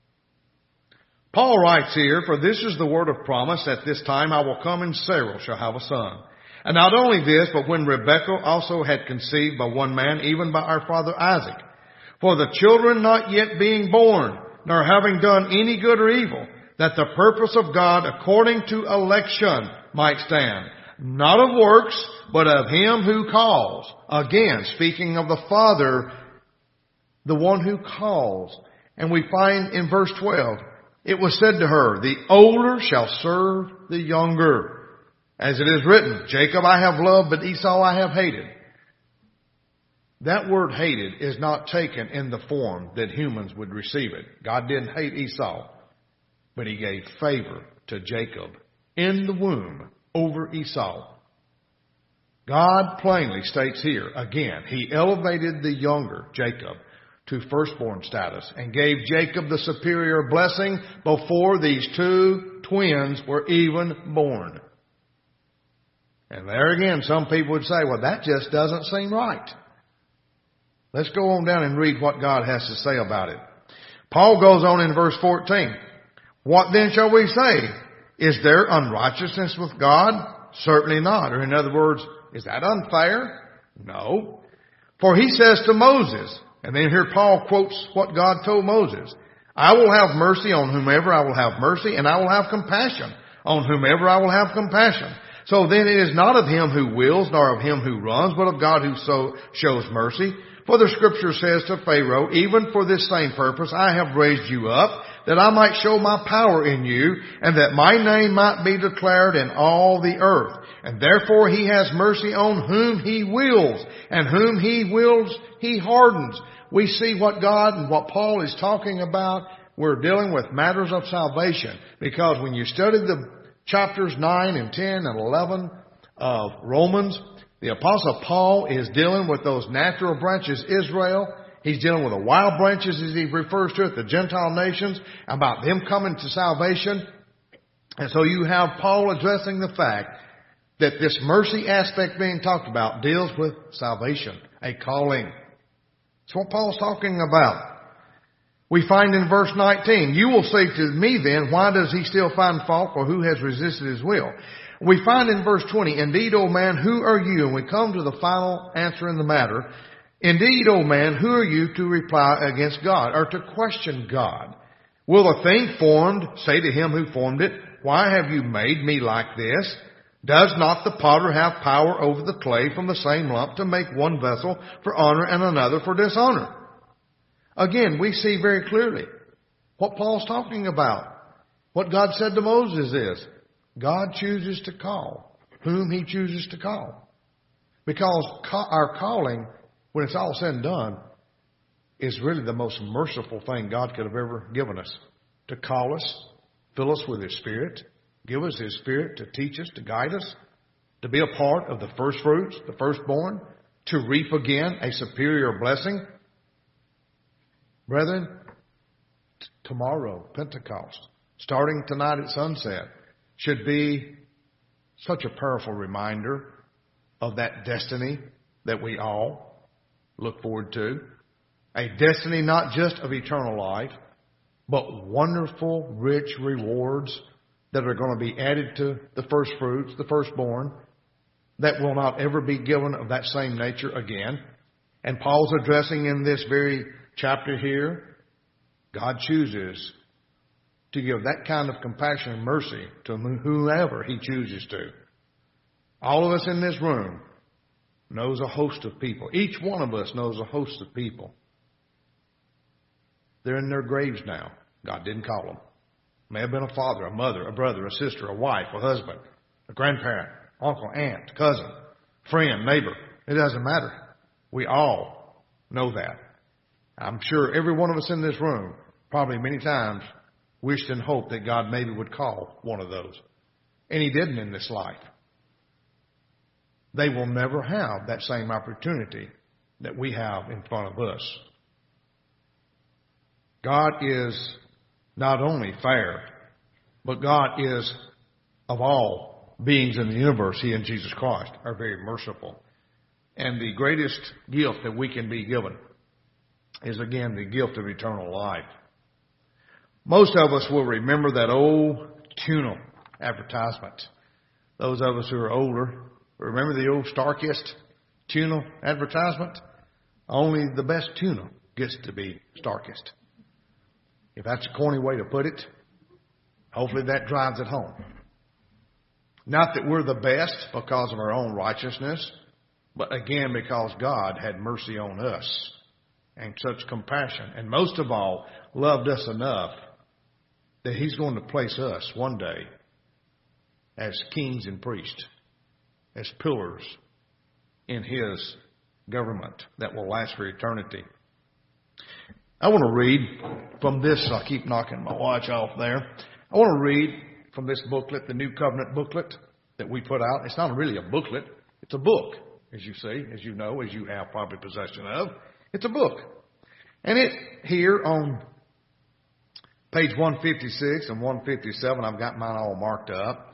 Paul writes here, "For this is the word of promise, at this time I will come and Sarah shall have a son. And not only this, but when Rebekah also had conceived by one man, even by our father Isaac. For the children not yet being born, nor having done any good or evil, that the purpose of God according to election might stand. Not of works, but of him who calls." Again, speaking of the Father, the one who calls. And we find in verse twelve, "It was said to her, the older shall serve the younger. As it is written, Jacob I have loved, but Esau I have hated." That word hated is not taken in the form that humans would receive it. God didn't hate Esau, but he gave favor to Jacob in the womb over Esau. God plainly states here, again, he elevated the younger, Jacob, to firstborn status and gave Jacob the superior blessing before these two twins were even born. And there again, some people would say, well, that just doesn't seem right. Let's go on down and read what God has to say about it. Paul goes on in verse fourteen. "What then shall we say? Is there unrighteousness with God? Certainly not." Or in other words, is that unfair? No. "For he says to Moses," and then here Paul quotes what God told Moses, "I will have mercy on whomever I will have mercy, and I will have compassion on whomever I will have compassion. So then it is not of him who wills, nor of him who runs, but of God who so shows mercy. For the scripture says to Pharaoh, even for this same purpose I have raised you up, that I might show my power in you, and that my name might be declared in all the earth. And therefore he has mercy on whom he wills, and whom he wills he hardens." We see what God and what Paul is talking about. We're dealing with matters of salvation. Because when you study the chapters nine and ten and eleven of Romans, the Apostle Paul is dealing with those natural branches, Israel. He's dealing with the wild branches, as he refers to it, the Gentile nations, about them coming to salvation. And so you have Paul addressing the fact that this mercy aspect being talked about deals with salvation, a calling. That's what Paul's talking about. We find in verse nineteen, "You will say to me then, why does he still find fault, for who has resisted his will?" We find in verse twenty, "Indeed, O man, who are you?" And we come to the final answer in the matter. "Indeed, O man, who are you to reply against God," or to question God? "Will a thing formed say to him who formed it, why have you made me like this? Does not the potter have power over the clay from the same lump to make one vessel for honor and another for dishonor?" Again, we see very clearly what Paul's talking about. What God said to Moses is, God chooses to call whom he chooses to call. Because our calling, when it's all said and done, is really the most merciful thing God could have ever given us. To call us, fill us with his Spirit, give us his Spirit to teach us, to guide us, to be a part of the first fruits, the firstborn, to reap again a superior blessing. Brethren, t- tomorrow, Pentecost, starting tonight at sunset, should be such a powerful reminder of that destiny that we all look forward to. A destiny not just of eternal life, but wonderful, rich rewards that are going to be added to the first fruits, the firstborn, that will not ever be given of that same nature again. And Paul's addressing in this very chapter here, God chooses to give that kind of compassion and mercy to whoever he chooses to. All of us in this room knows a host of people. Each one of us knows a host of people. They're in their graves now. God didn't call them. May have been a father, a mother, a brother, a sister, a wife, a husband, a grandparent, uncle, aunt, cousin, friend, neighbor. It doesn't matter. We all know that. I'm sure every one of us in this room probably many times wished and hoped that God maybe would call one of those. And he didn't in this life. They will never have that same opportunity that we have in front of us. God is not only fair, but God is, of all beings in the universe, He and Jesus Christ are very merciful. And the greatest gift that we can be given is, again, the gift of eternal life. Most of us will remember that old tuna advertisement. Those of us who are older, remember the old Starkist tuna advertisement? Only the best tuna gets to be Starkist. If that's a corny way to put it, hopefully that drives it home. Not that we're the best because of our own righteousness, but again because God had mercy on us and such compassion, and most of all, loved us enough that He's going to place us one day as kings and priests, as pillars in His government that will last for eternity. I want to read from this. I keep knocking my watch off there. I want to read from this booklet, the New Covenant booklet that we put out. It's not really a booklet. It's a book, as you see, as you know, as you have probably possession of. It's a book. And it here on page one fifty-six and one fifty-seven, I've got mine all marked up.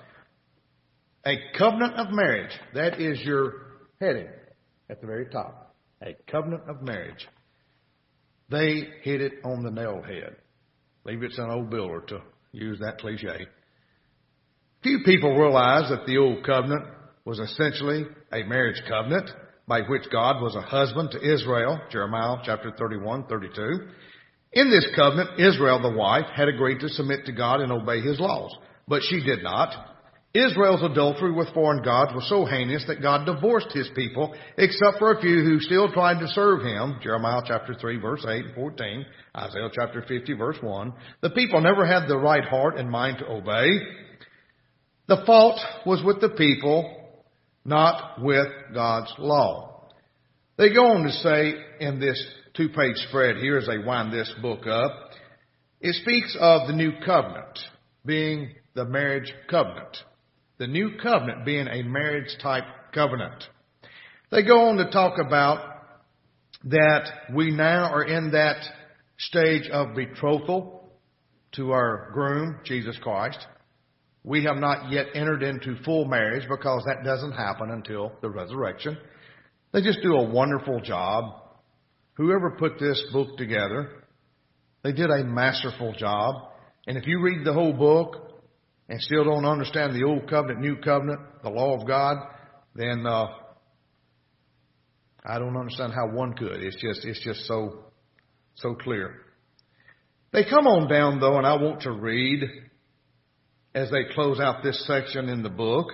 A covenant of marriage. That is your heading at the very top. A covenant of marriage. They hit it on the nail head. Leave it to an old builder to use that cliche. Few people realize that the old covenant was essentially a marriage covenant by which God was a husband to Israel, Jeremiah chapter thirty-one, thirty-two. In this covenant, Israel, the wife, had agreed to submit to God and obey His laws, but she did not. Israel's adultery with foreign gods was so heinous that God divorced His people, except for a few who still tried to serve Him. Jeremiah chapter three, verse eight and fourteen. Isaiah chapter fifty, verse one. The people never had the right heart and mind to obey. The fault was with the people, not with God's law. They go on to say in this two-page spread here as they wind this book up, it speaks of the new covenant being the marriage covenant. The new covenant being a marriage-type covenant. They go on to talk about that we now are in that stage of betrothal to our groom, Jesus Christ. We have not yet entered into full marriage because that doesn't happen until the resurrection. They just do a wonderful job. Whoever put this book together, they did a masterful job. And if you read the whole book and still don't understand the old covenant, new covenant, the law of God, then uh, I don't understand how one could. It's just it's just so so clear. They come on down though, and I want to read as they close out this section in the book.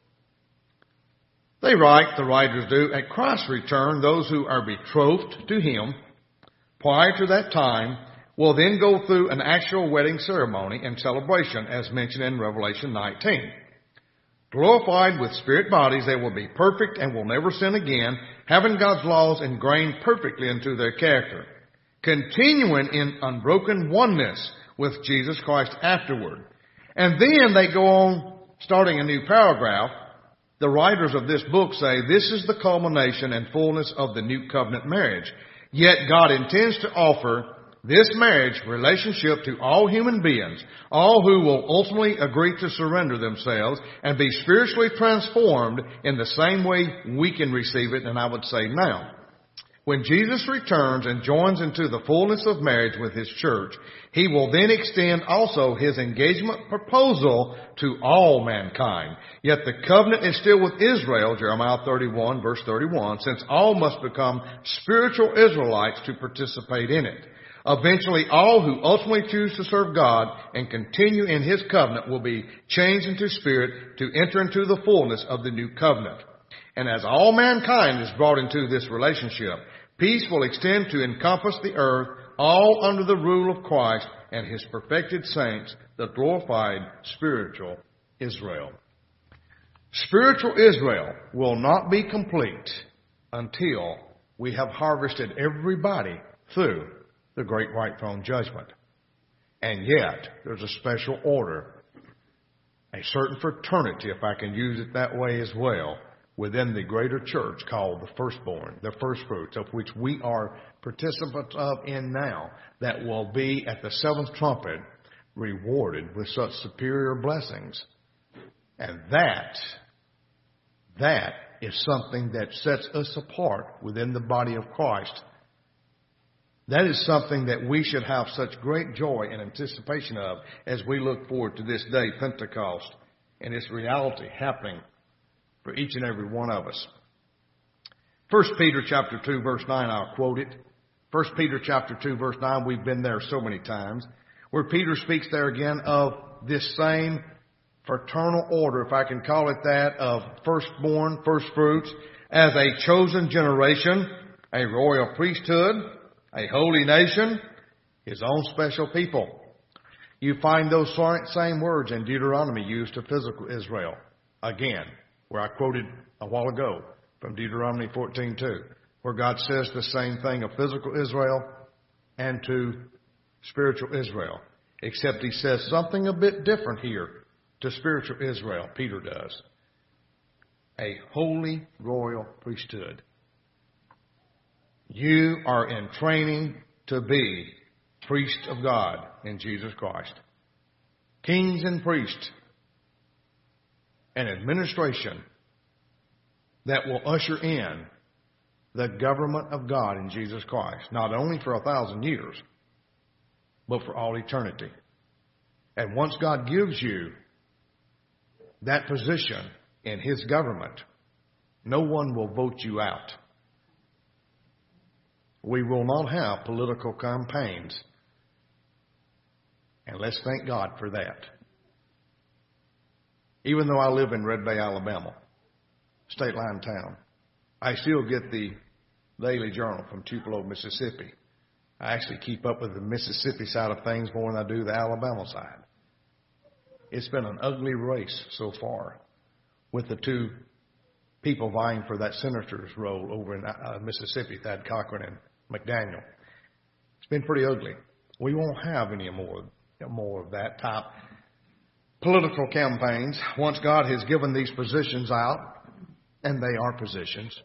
They write, the writers do, at Christ's return, those who are betrothed to Him prior to that time will then go through an actual wedding ceremony and celebration as mentioned in Revelation nineteen. Glorified with spirit bodies, they will be perfect and will never sin again, having God's laws ingrained perfectly into their character, continuing in unbroken oneness with Jesus Christ afterward. And then they go on, starting a new paragraph. The writers of this book say this is the culmination and fullness of the new covenant marriage. Yet God intends to offer this marriage relationship to all human beings, all who will ultimately agree to surrender themselves and be spiritually transformed in the same way we can receive it, and I would say now. When Jesus returns and joins into the fullness of marriage with His church, He will then extend also His engagement proposal to all mankind. Yet the covenant is still with Israel, Jeremiah thirty-one, verse thirty-one, since all must become spiritual Israelites to participate in it. Eventually, all who ultimately choose to serve God and continue in His covenant will be changed into spirit to enter into the fullness of the new covenant. And as all mankind is brought into this relationship, peace will extend to encompass the earth, all under the rule of Christ and His perfected saints, the glorified spiritual Israel. Spiritual Israel will not be complete until we have harvested everybody through the great white throne judgment. And yet, there's a special order, a certain fraternity, if I can use it that way as well, within the greater church called the firstborn, the first fruits, of which we are participants of in now, that will be at the seventh trumpet rewarded with such superior blessings. And that, that is something that sets us apart within the body of Christ. That is something that we should have such great joy and anticipation of as we look forward to this day, Pentecost, and its reality happening for each and every one of us. First Peter chapter two, verse nine, I'll quote it. First Peter chapter two, verse nine, we've been there so many times, where Peter speaks there again of this same fraternal order, if I can call it that, of firstborn, first fruits, as a chosen generation, a royal priesthood, a holy nation, his own special people. You find those same words in Deuteronomy used to physical Israel. Again, where I quoted a while ago from Deuteronomy fourteen two, where God says the same thing of physical Israel and to spiritual Israel. Except he says something a bit different here to spiritual Israel, Peter does. A holy royal priesthood. You are in training to be priests of God in Jesus Christ. Kings and priests. An administration that will usher in the government of God in Jesus Christ. Not only for a thousand years, but for all eternity. And once God gives you that position in his government, no one will vote you out. We will not have political campaigns. And let's thank God for that. Even though I live in Red Bay, Alabama, state line town, I still get the Daily Journal from Tupelo, Mississippi. I actually keep up with the Mississippi side of things more than I do the Alabama side. It's been an ugly race so far with the two people vying for that senator's role over in uh, Mississippi, Thad Cochran and McDaniel. It's been pretty ugly. We won't have any more, more of that type political campaigns once God has given these positions out, and they are positions.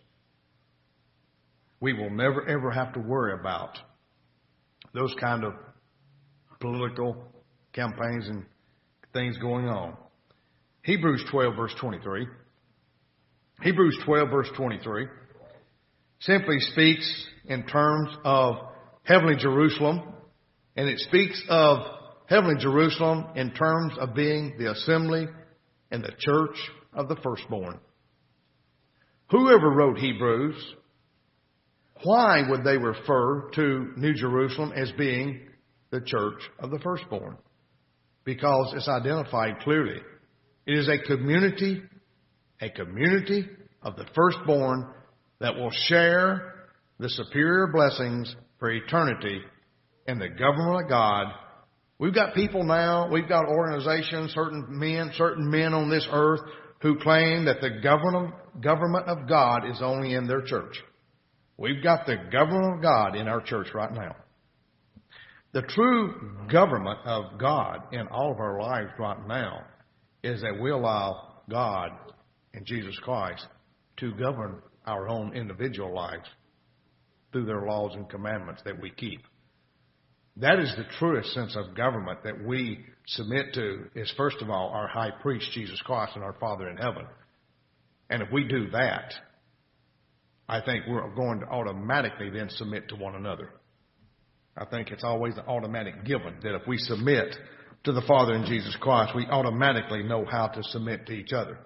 We will never ever have to worry about those kind of political campaigns and things going on. Hebrews twelve verse twenty-three. Hebrews twelve verse twenty-three simply speaks in terms of heavenly Jerusalem, and it speaks of heavenly Jerusalem in terms of being the assembly and the church of the firstborn. Whoever wrote Hebrews, why would they refer to New Jerusalem as being the church of the firstborn? Because it's identified clearly. It is a community, a community of the firstborn that will share the superior blessings for eternity in the government of God. We've got people now, we've got organizations, certain men, certain men on this earth who claim that the government, government of God is only in their church. We've got the government of God in our church right now. The true government of God in all of our lives right now is that we allow God and Jesus Christ to govern our own individual lives through their laws and commandments that we keep. That is the truest sense of government that we submit to, is first of all our high priest, Jesus Christ, and our Father in heaven. And if we do that, I think we're going to automatically then submit to one another. I think it's always an automatic given that if we submit to the Father in Jesus Christ, we automatically know how to submit to each other.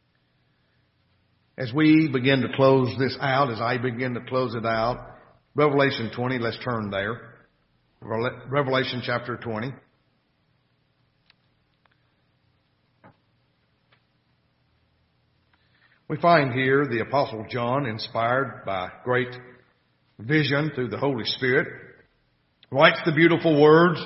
As we begin to close this out, as I begin to close it out, Revelation twenty, let's turn there. Revelation chapter twenty. We find here the Apostle John, inspired by great vision through the Holy Spirit, writes the beautiful words.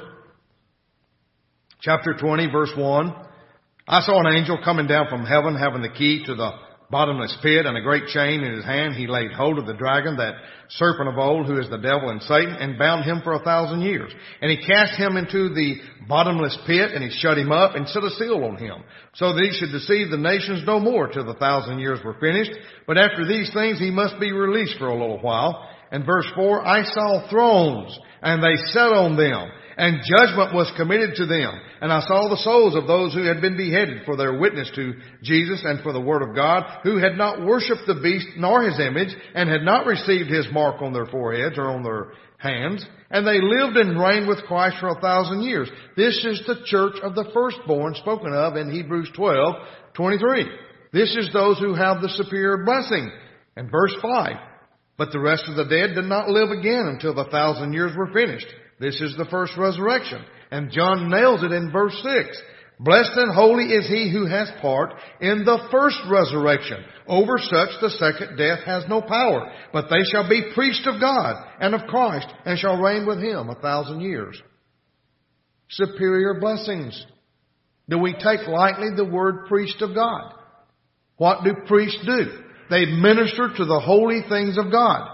Chapter twenty, verse one. I saw an angel coming down from heaven, having the key to the bottomless pit, and a great chain in his hand. He laid hold of the dragon, that serpent of old, who is the devil and Satan, and bound him for a thousand years. And he cast him into the bottomless pit, and he shut him up, and set a seal on him, so that he should deceive the nations no more till the thousand years were finished. But after these things he must be released for a little while. And verse four, I saw thrones, and they sat on them, and judgment was committed to them. And I saw the souls of those who had been beheaded for their witness to Jesus and for the word of God, who had not worshipped the beast nor his image, and had not received his mark on their foreheads or on their hands. And they lived and reigned with Christ for a thousand years. This is the church of the firstborn spoken of in Hebrews twelve twenty-three. This is those who have the superior blessing. And verse five, but the rest of the dead did not live again until the thousand years were finished. This is the first resurrection. And John nails it in verse six. Blessed and holy is he who has part in the first resurrection. Over such the second death has no power, but they shall be priests of God and of Christ, and shall reign with him a thousand years. Superior blessings. Do we take lightly the word priest of God? What do priests do? They minister to the holy things of God.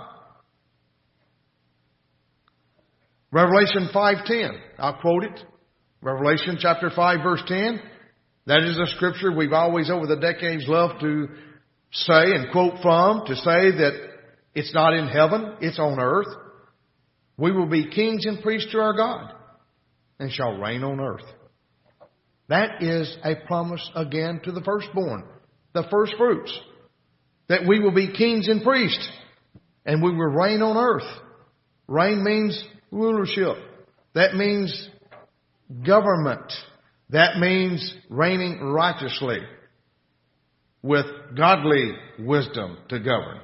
Revelation five ten. I'll quote it. Revelation chapter five verse ten. That is a scripture we've always over the decades loved to say and quote from, to say that it's not in heaven, it's on earth. We will be kings and priests to our God, and shall reign on earth. That is a promise again to the firstborn, the first fruits. That we will be kings and priests, and we will reign on earth. Reign means rulership. That means government. That means reigning righteously with godly wisdom to govern.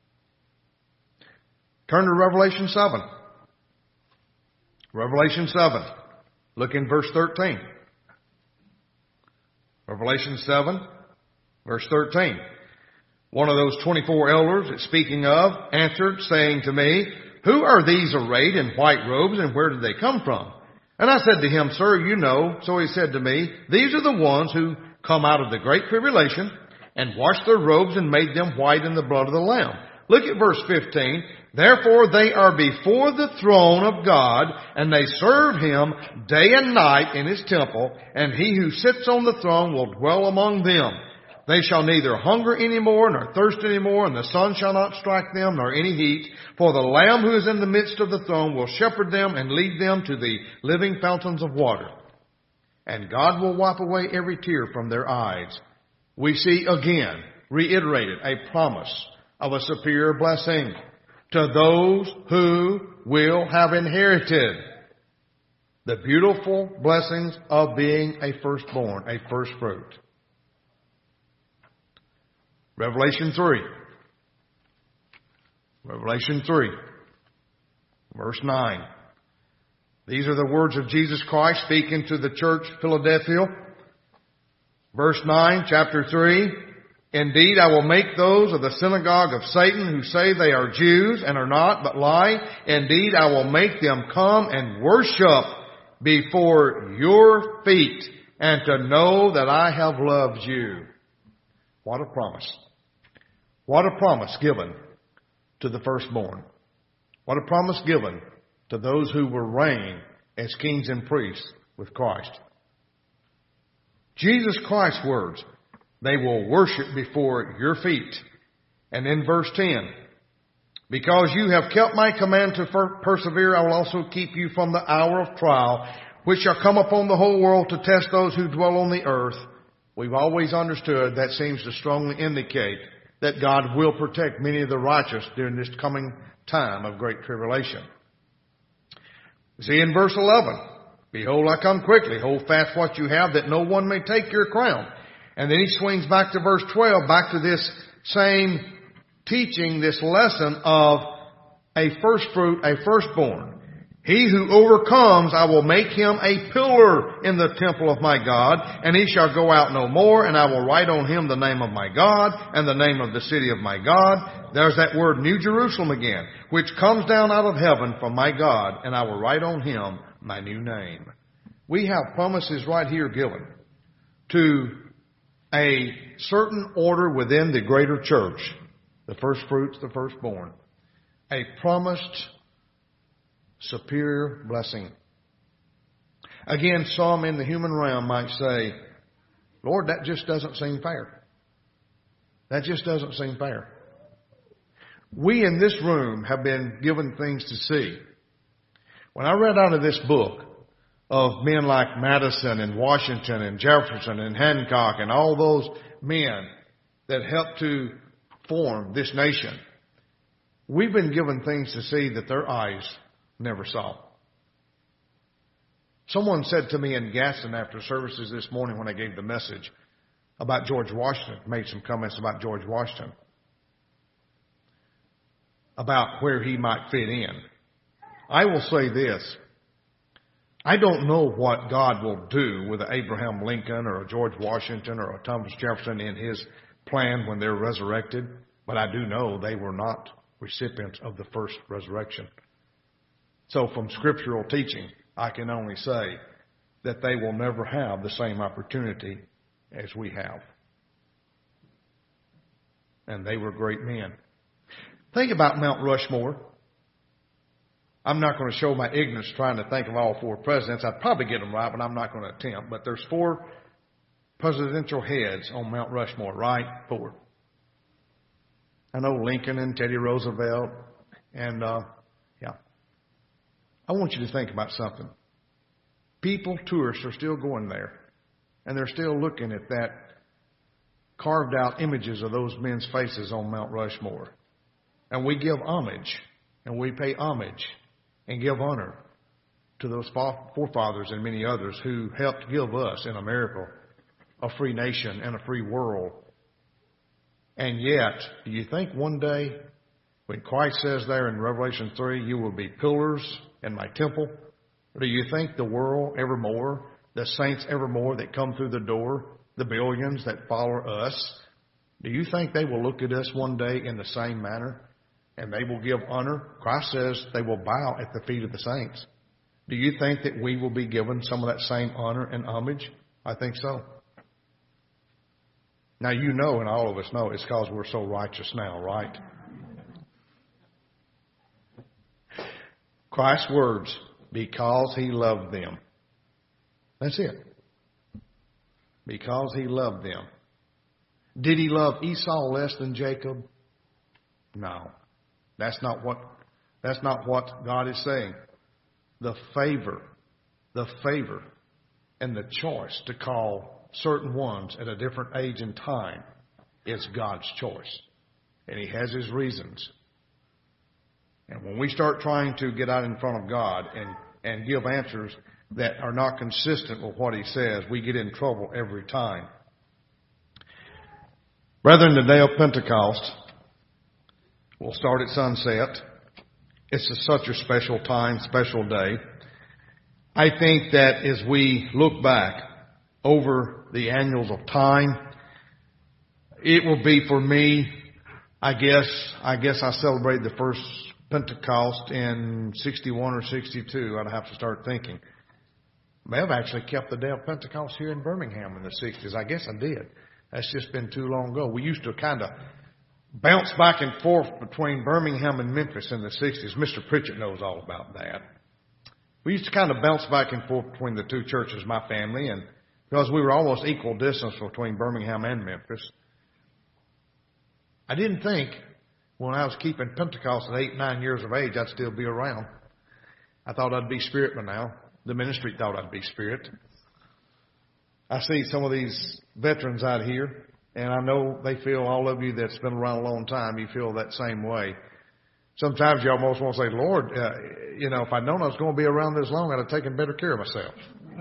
Turn to Revelation seven. Revelation seven. Look in verse thirteen. Revelation seven, verse thirteen. One of those twenty-four elders, it's speaking of, answered, saying to me, who are these arrayed in white robes, and where did they come from? And I said to him, sir, you know. So he said to me, these are the ones who come out of the great tribulation, and washed their robes and made them white in the blood of the Lamb. Look at verse fifteen. Therefore they are before the throne of God, and they serve him day and night in his temple, and he who sits on the throne will dwell among them. They shall neither hunger any more, nor thirst any more, and the sun shall not strike them, nor any heat. For the Lamb who is in the midst of the throne will shepherd them and lead them to the living fountains of water. And God will wipe away every tear from their eyes. We see again, reiterated, a promise of a superior blessing to those who will have inherited the beautiful blessings of being a firstborn, a first fruit. Revelation three. Revelation three. Verse nine. These are the words of Jesus Christ speaking to the church, Philadelphia. Verse nine, chapter three. Indeed, I will make those of the synagogue of Satan who say they are Jews and are not, but lie. Indeed, I will make them come and worship before your feet, and to know that I have loved you. What a promise. What a promise given to the firstborn. What a promise given to those who will reign as kings and priests with Christ. Jesus Christ's words, they will worship before your feet. And in verse ten, because you have kept my command to persevere, I will also keep you from the hour of trial, which shall come upon the whole world to test those who dwell on the earth. We've always understood that seems to strongly indicate that God will protect many of the righteous during this coming time of great tribulation. See in verse eleven, behold, I come quickly. Hold fast what you have, that no one may take your crown. And then he swings back to verse twelve, back to this same teaching, this lesson of a first fruit, a firstborn. He who overcomes, I will make him a pillar in the temple of my God, and he shall go out no more, and I will write on him the name of my God, and the name of the city of my God. There's that word New Jerusalem again, which comes down out of heaven from my God, and I will write on him my new name. We have promises right here given to a certain order within the greater church, the first fruits, the firstborn, a promised superior blessing. Again, some in the human realm might say, Lord, that just doesn't seem fair. That just doesn't seem fair. We in this room have been given things to see. When I read out of this book of men like Madison and Washington and Jefferson and Hancock and all those men that helped to form this nation, we've been given things to see that their eyes never saw. Someone said to me in Gaston after services this morning when I gave the message about George Washington, made some comments about George Washington, about where he might fit in. I will say this. I don't know what God will do with Abraham Lincoln or a George Washington or a Thomas Jefferson in his plan when they're resurrected, but I do know they were not recipients of the first resurrection. So from scriptural teaching, I can only say that they will never have the same opportunity as we have. And they were great men. Think about Mount Rushmore. I'm not going to show my ignorance trying to think of all four presidents. I'd probably get them right, but I'm not going to attempt. But there's four presidential heads on Mount Rushmore, right? Four. I know Lincoln and Teddy Roosevelt. And, uh, yeah. I want you to think about something. People, tourists, are still going there. And they're still looking at that carved out images of those men's faces on Mount Rushmore. And we give homage, and we pay homage and give honor to those forefathers and many others who helped give us in America a free nation and a free world. And yet, do you think one day when Christ says there in Revelation three, you will be pillars in my temple, or do you think the world evermore, the saints evermore that come through the door, the billions that follow us, do you think they will look at us one day in the same manner? And they will give honor. Christ says they will bow at the feet of the saints. Do you think that we will be given some of that same honor and homage? I think so. Now you know, and all of us know, it's because we're so righteous now, right? Christ's words, because he loved them. That's it. Because he loved them. Did he love Esau less than Jacob? No. That's not what, that's not what God is saying. The favor, the favor and the choice to call certain ones at a different age and time is God's choice. And he has his reasons. And when we start trying to get out in front of God and, and give answers that are not consistent with what he says, we get in trouble every time. Brethren, the day of Pentecost will start at sunset. It's a, such a special time, special day. I think that as we look back over the annals of time, it will be for me, I guess, I guess I celebrated the first Pentecost in sixty-one or sixty-two. I'd have to start thinking. May have actually kept the day of Pentecost here in Birmingham in the sixties. I guess I did. That's just been too long ago. We used to kind of bounce back and forth between Birmingham and Memphis in the sixties. Mister Pritchett knows all about that. We used to kind of bounce back and forth between the two churches, my family, and because we were almost equal distance between Birmingham and Memphis. I didn't think when I was keeping Pentecost at eight, nine years of age, I'd still be around. I thought I'd be Spirit by now. The ministry thought I'd be Spirit. I see some of these veterans out here, and I know they feel, all of you that's been around a long time, you feel that same way. Sometimes you almost want to say, Lord, uh, you know, if I'd known I was going to be around this long, I'd have taken better care of myself.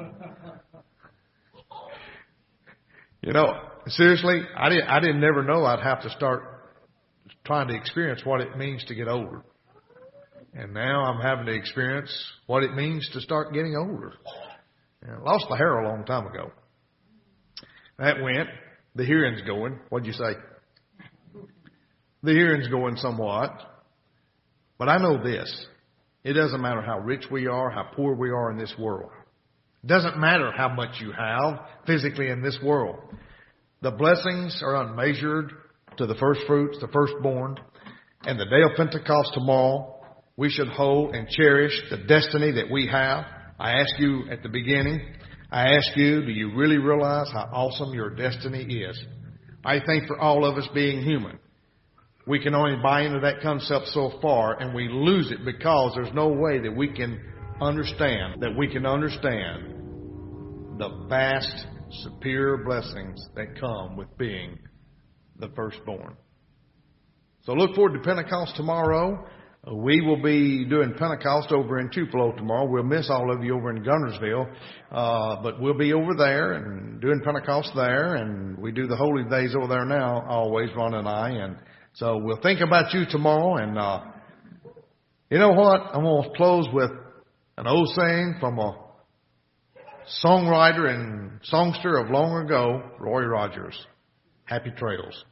You know, seriously, I didn't, I didn't never know I'd have to start trying to experience what it means to get older. And now I'm having to experience what it means to start getting older. I lost the hair a long time ago. That went. The hearing's going. What'd you say? The hearing's going somewhat. But I know this. It doesn't matter how rich we are, how poor we are in this world. It doesn't matter how much you have physically in this world. The blessings are unmeasured to the first fruits, the firstborn. And the day of Pentecost tomorrow, we should hold and cherish the destiny that we have. I asked you at the beginning, I asked you, do you really realize how awesome your destiny is? I think for all of us being human, we can only buy into that concept so far, and we lose it because there's no way that we can understand, that we can understand the vast, superior blessings that come with being the firstborn. So look forward to Pentecost tomorrow. We will be doing Pentecost over in Tupelo tomorrow. We'll miss all of you over in Gunnersville, uh, but we'll be over there and doing Pentecost there, and we do the holy days over there now, always, Ron and I, and so we'll think about you tomorrow. And uh, you know what? I'm going to close with an old saying from a songwriter and songster of long ago, Roy Rogers. Happy trails.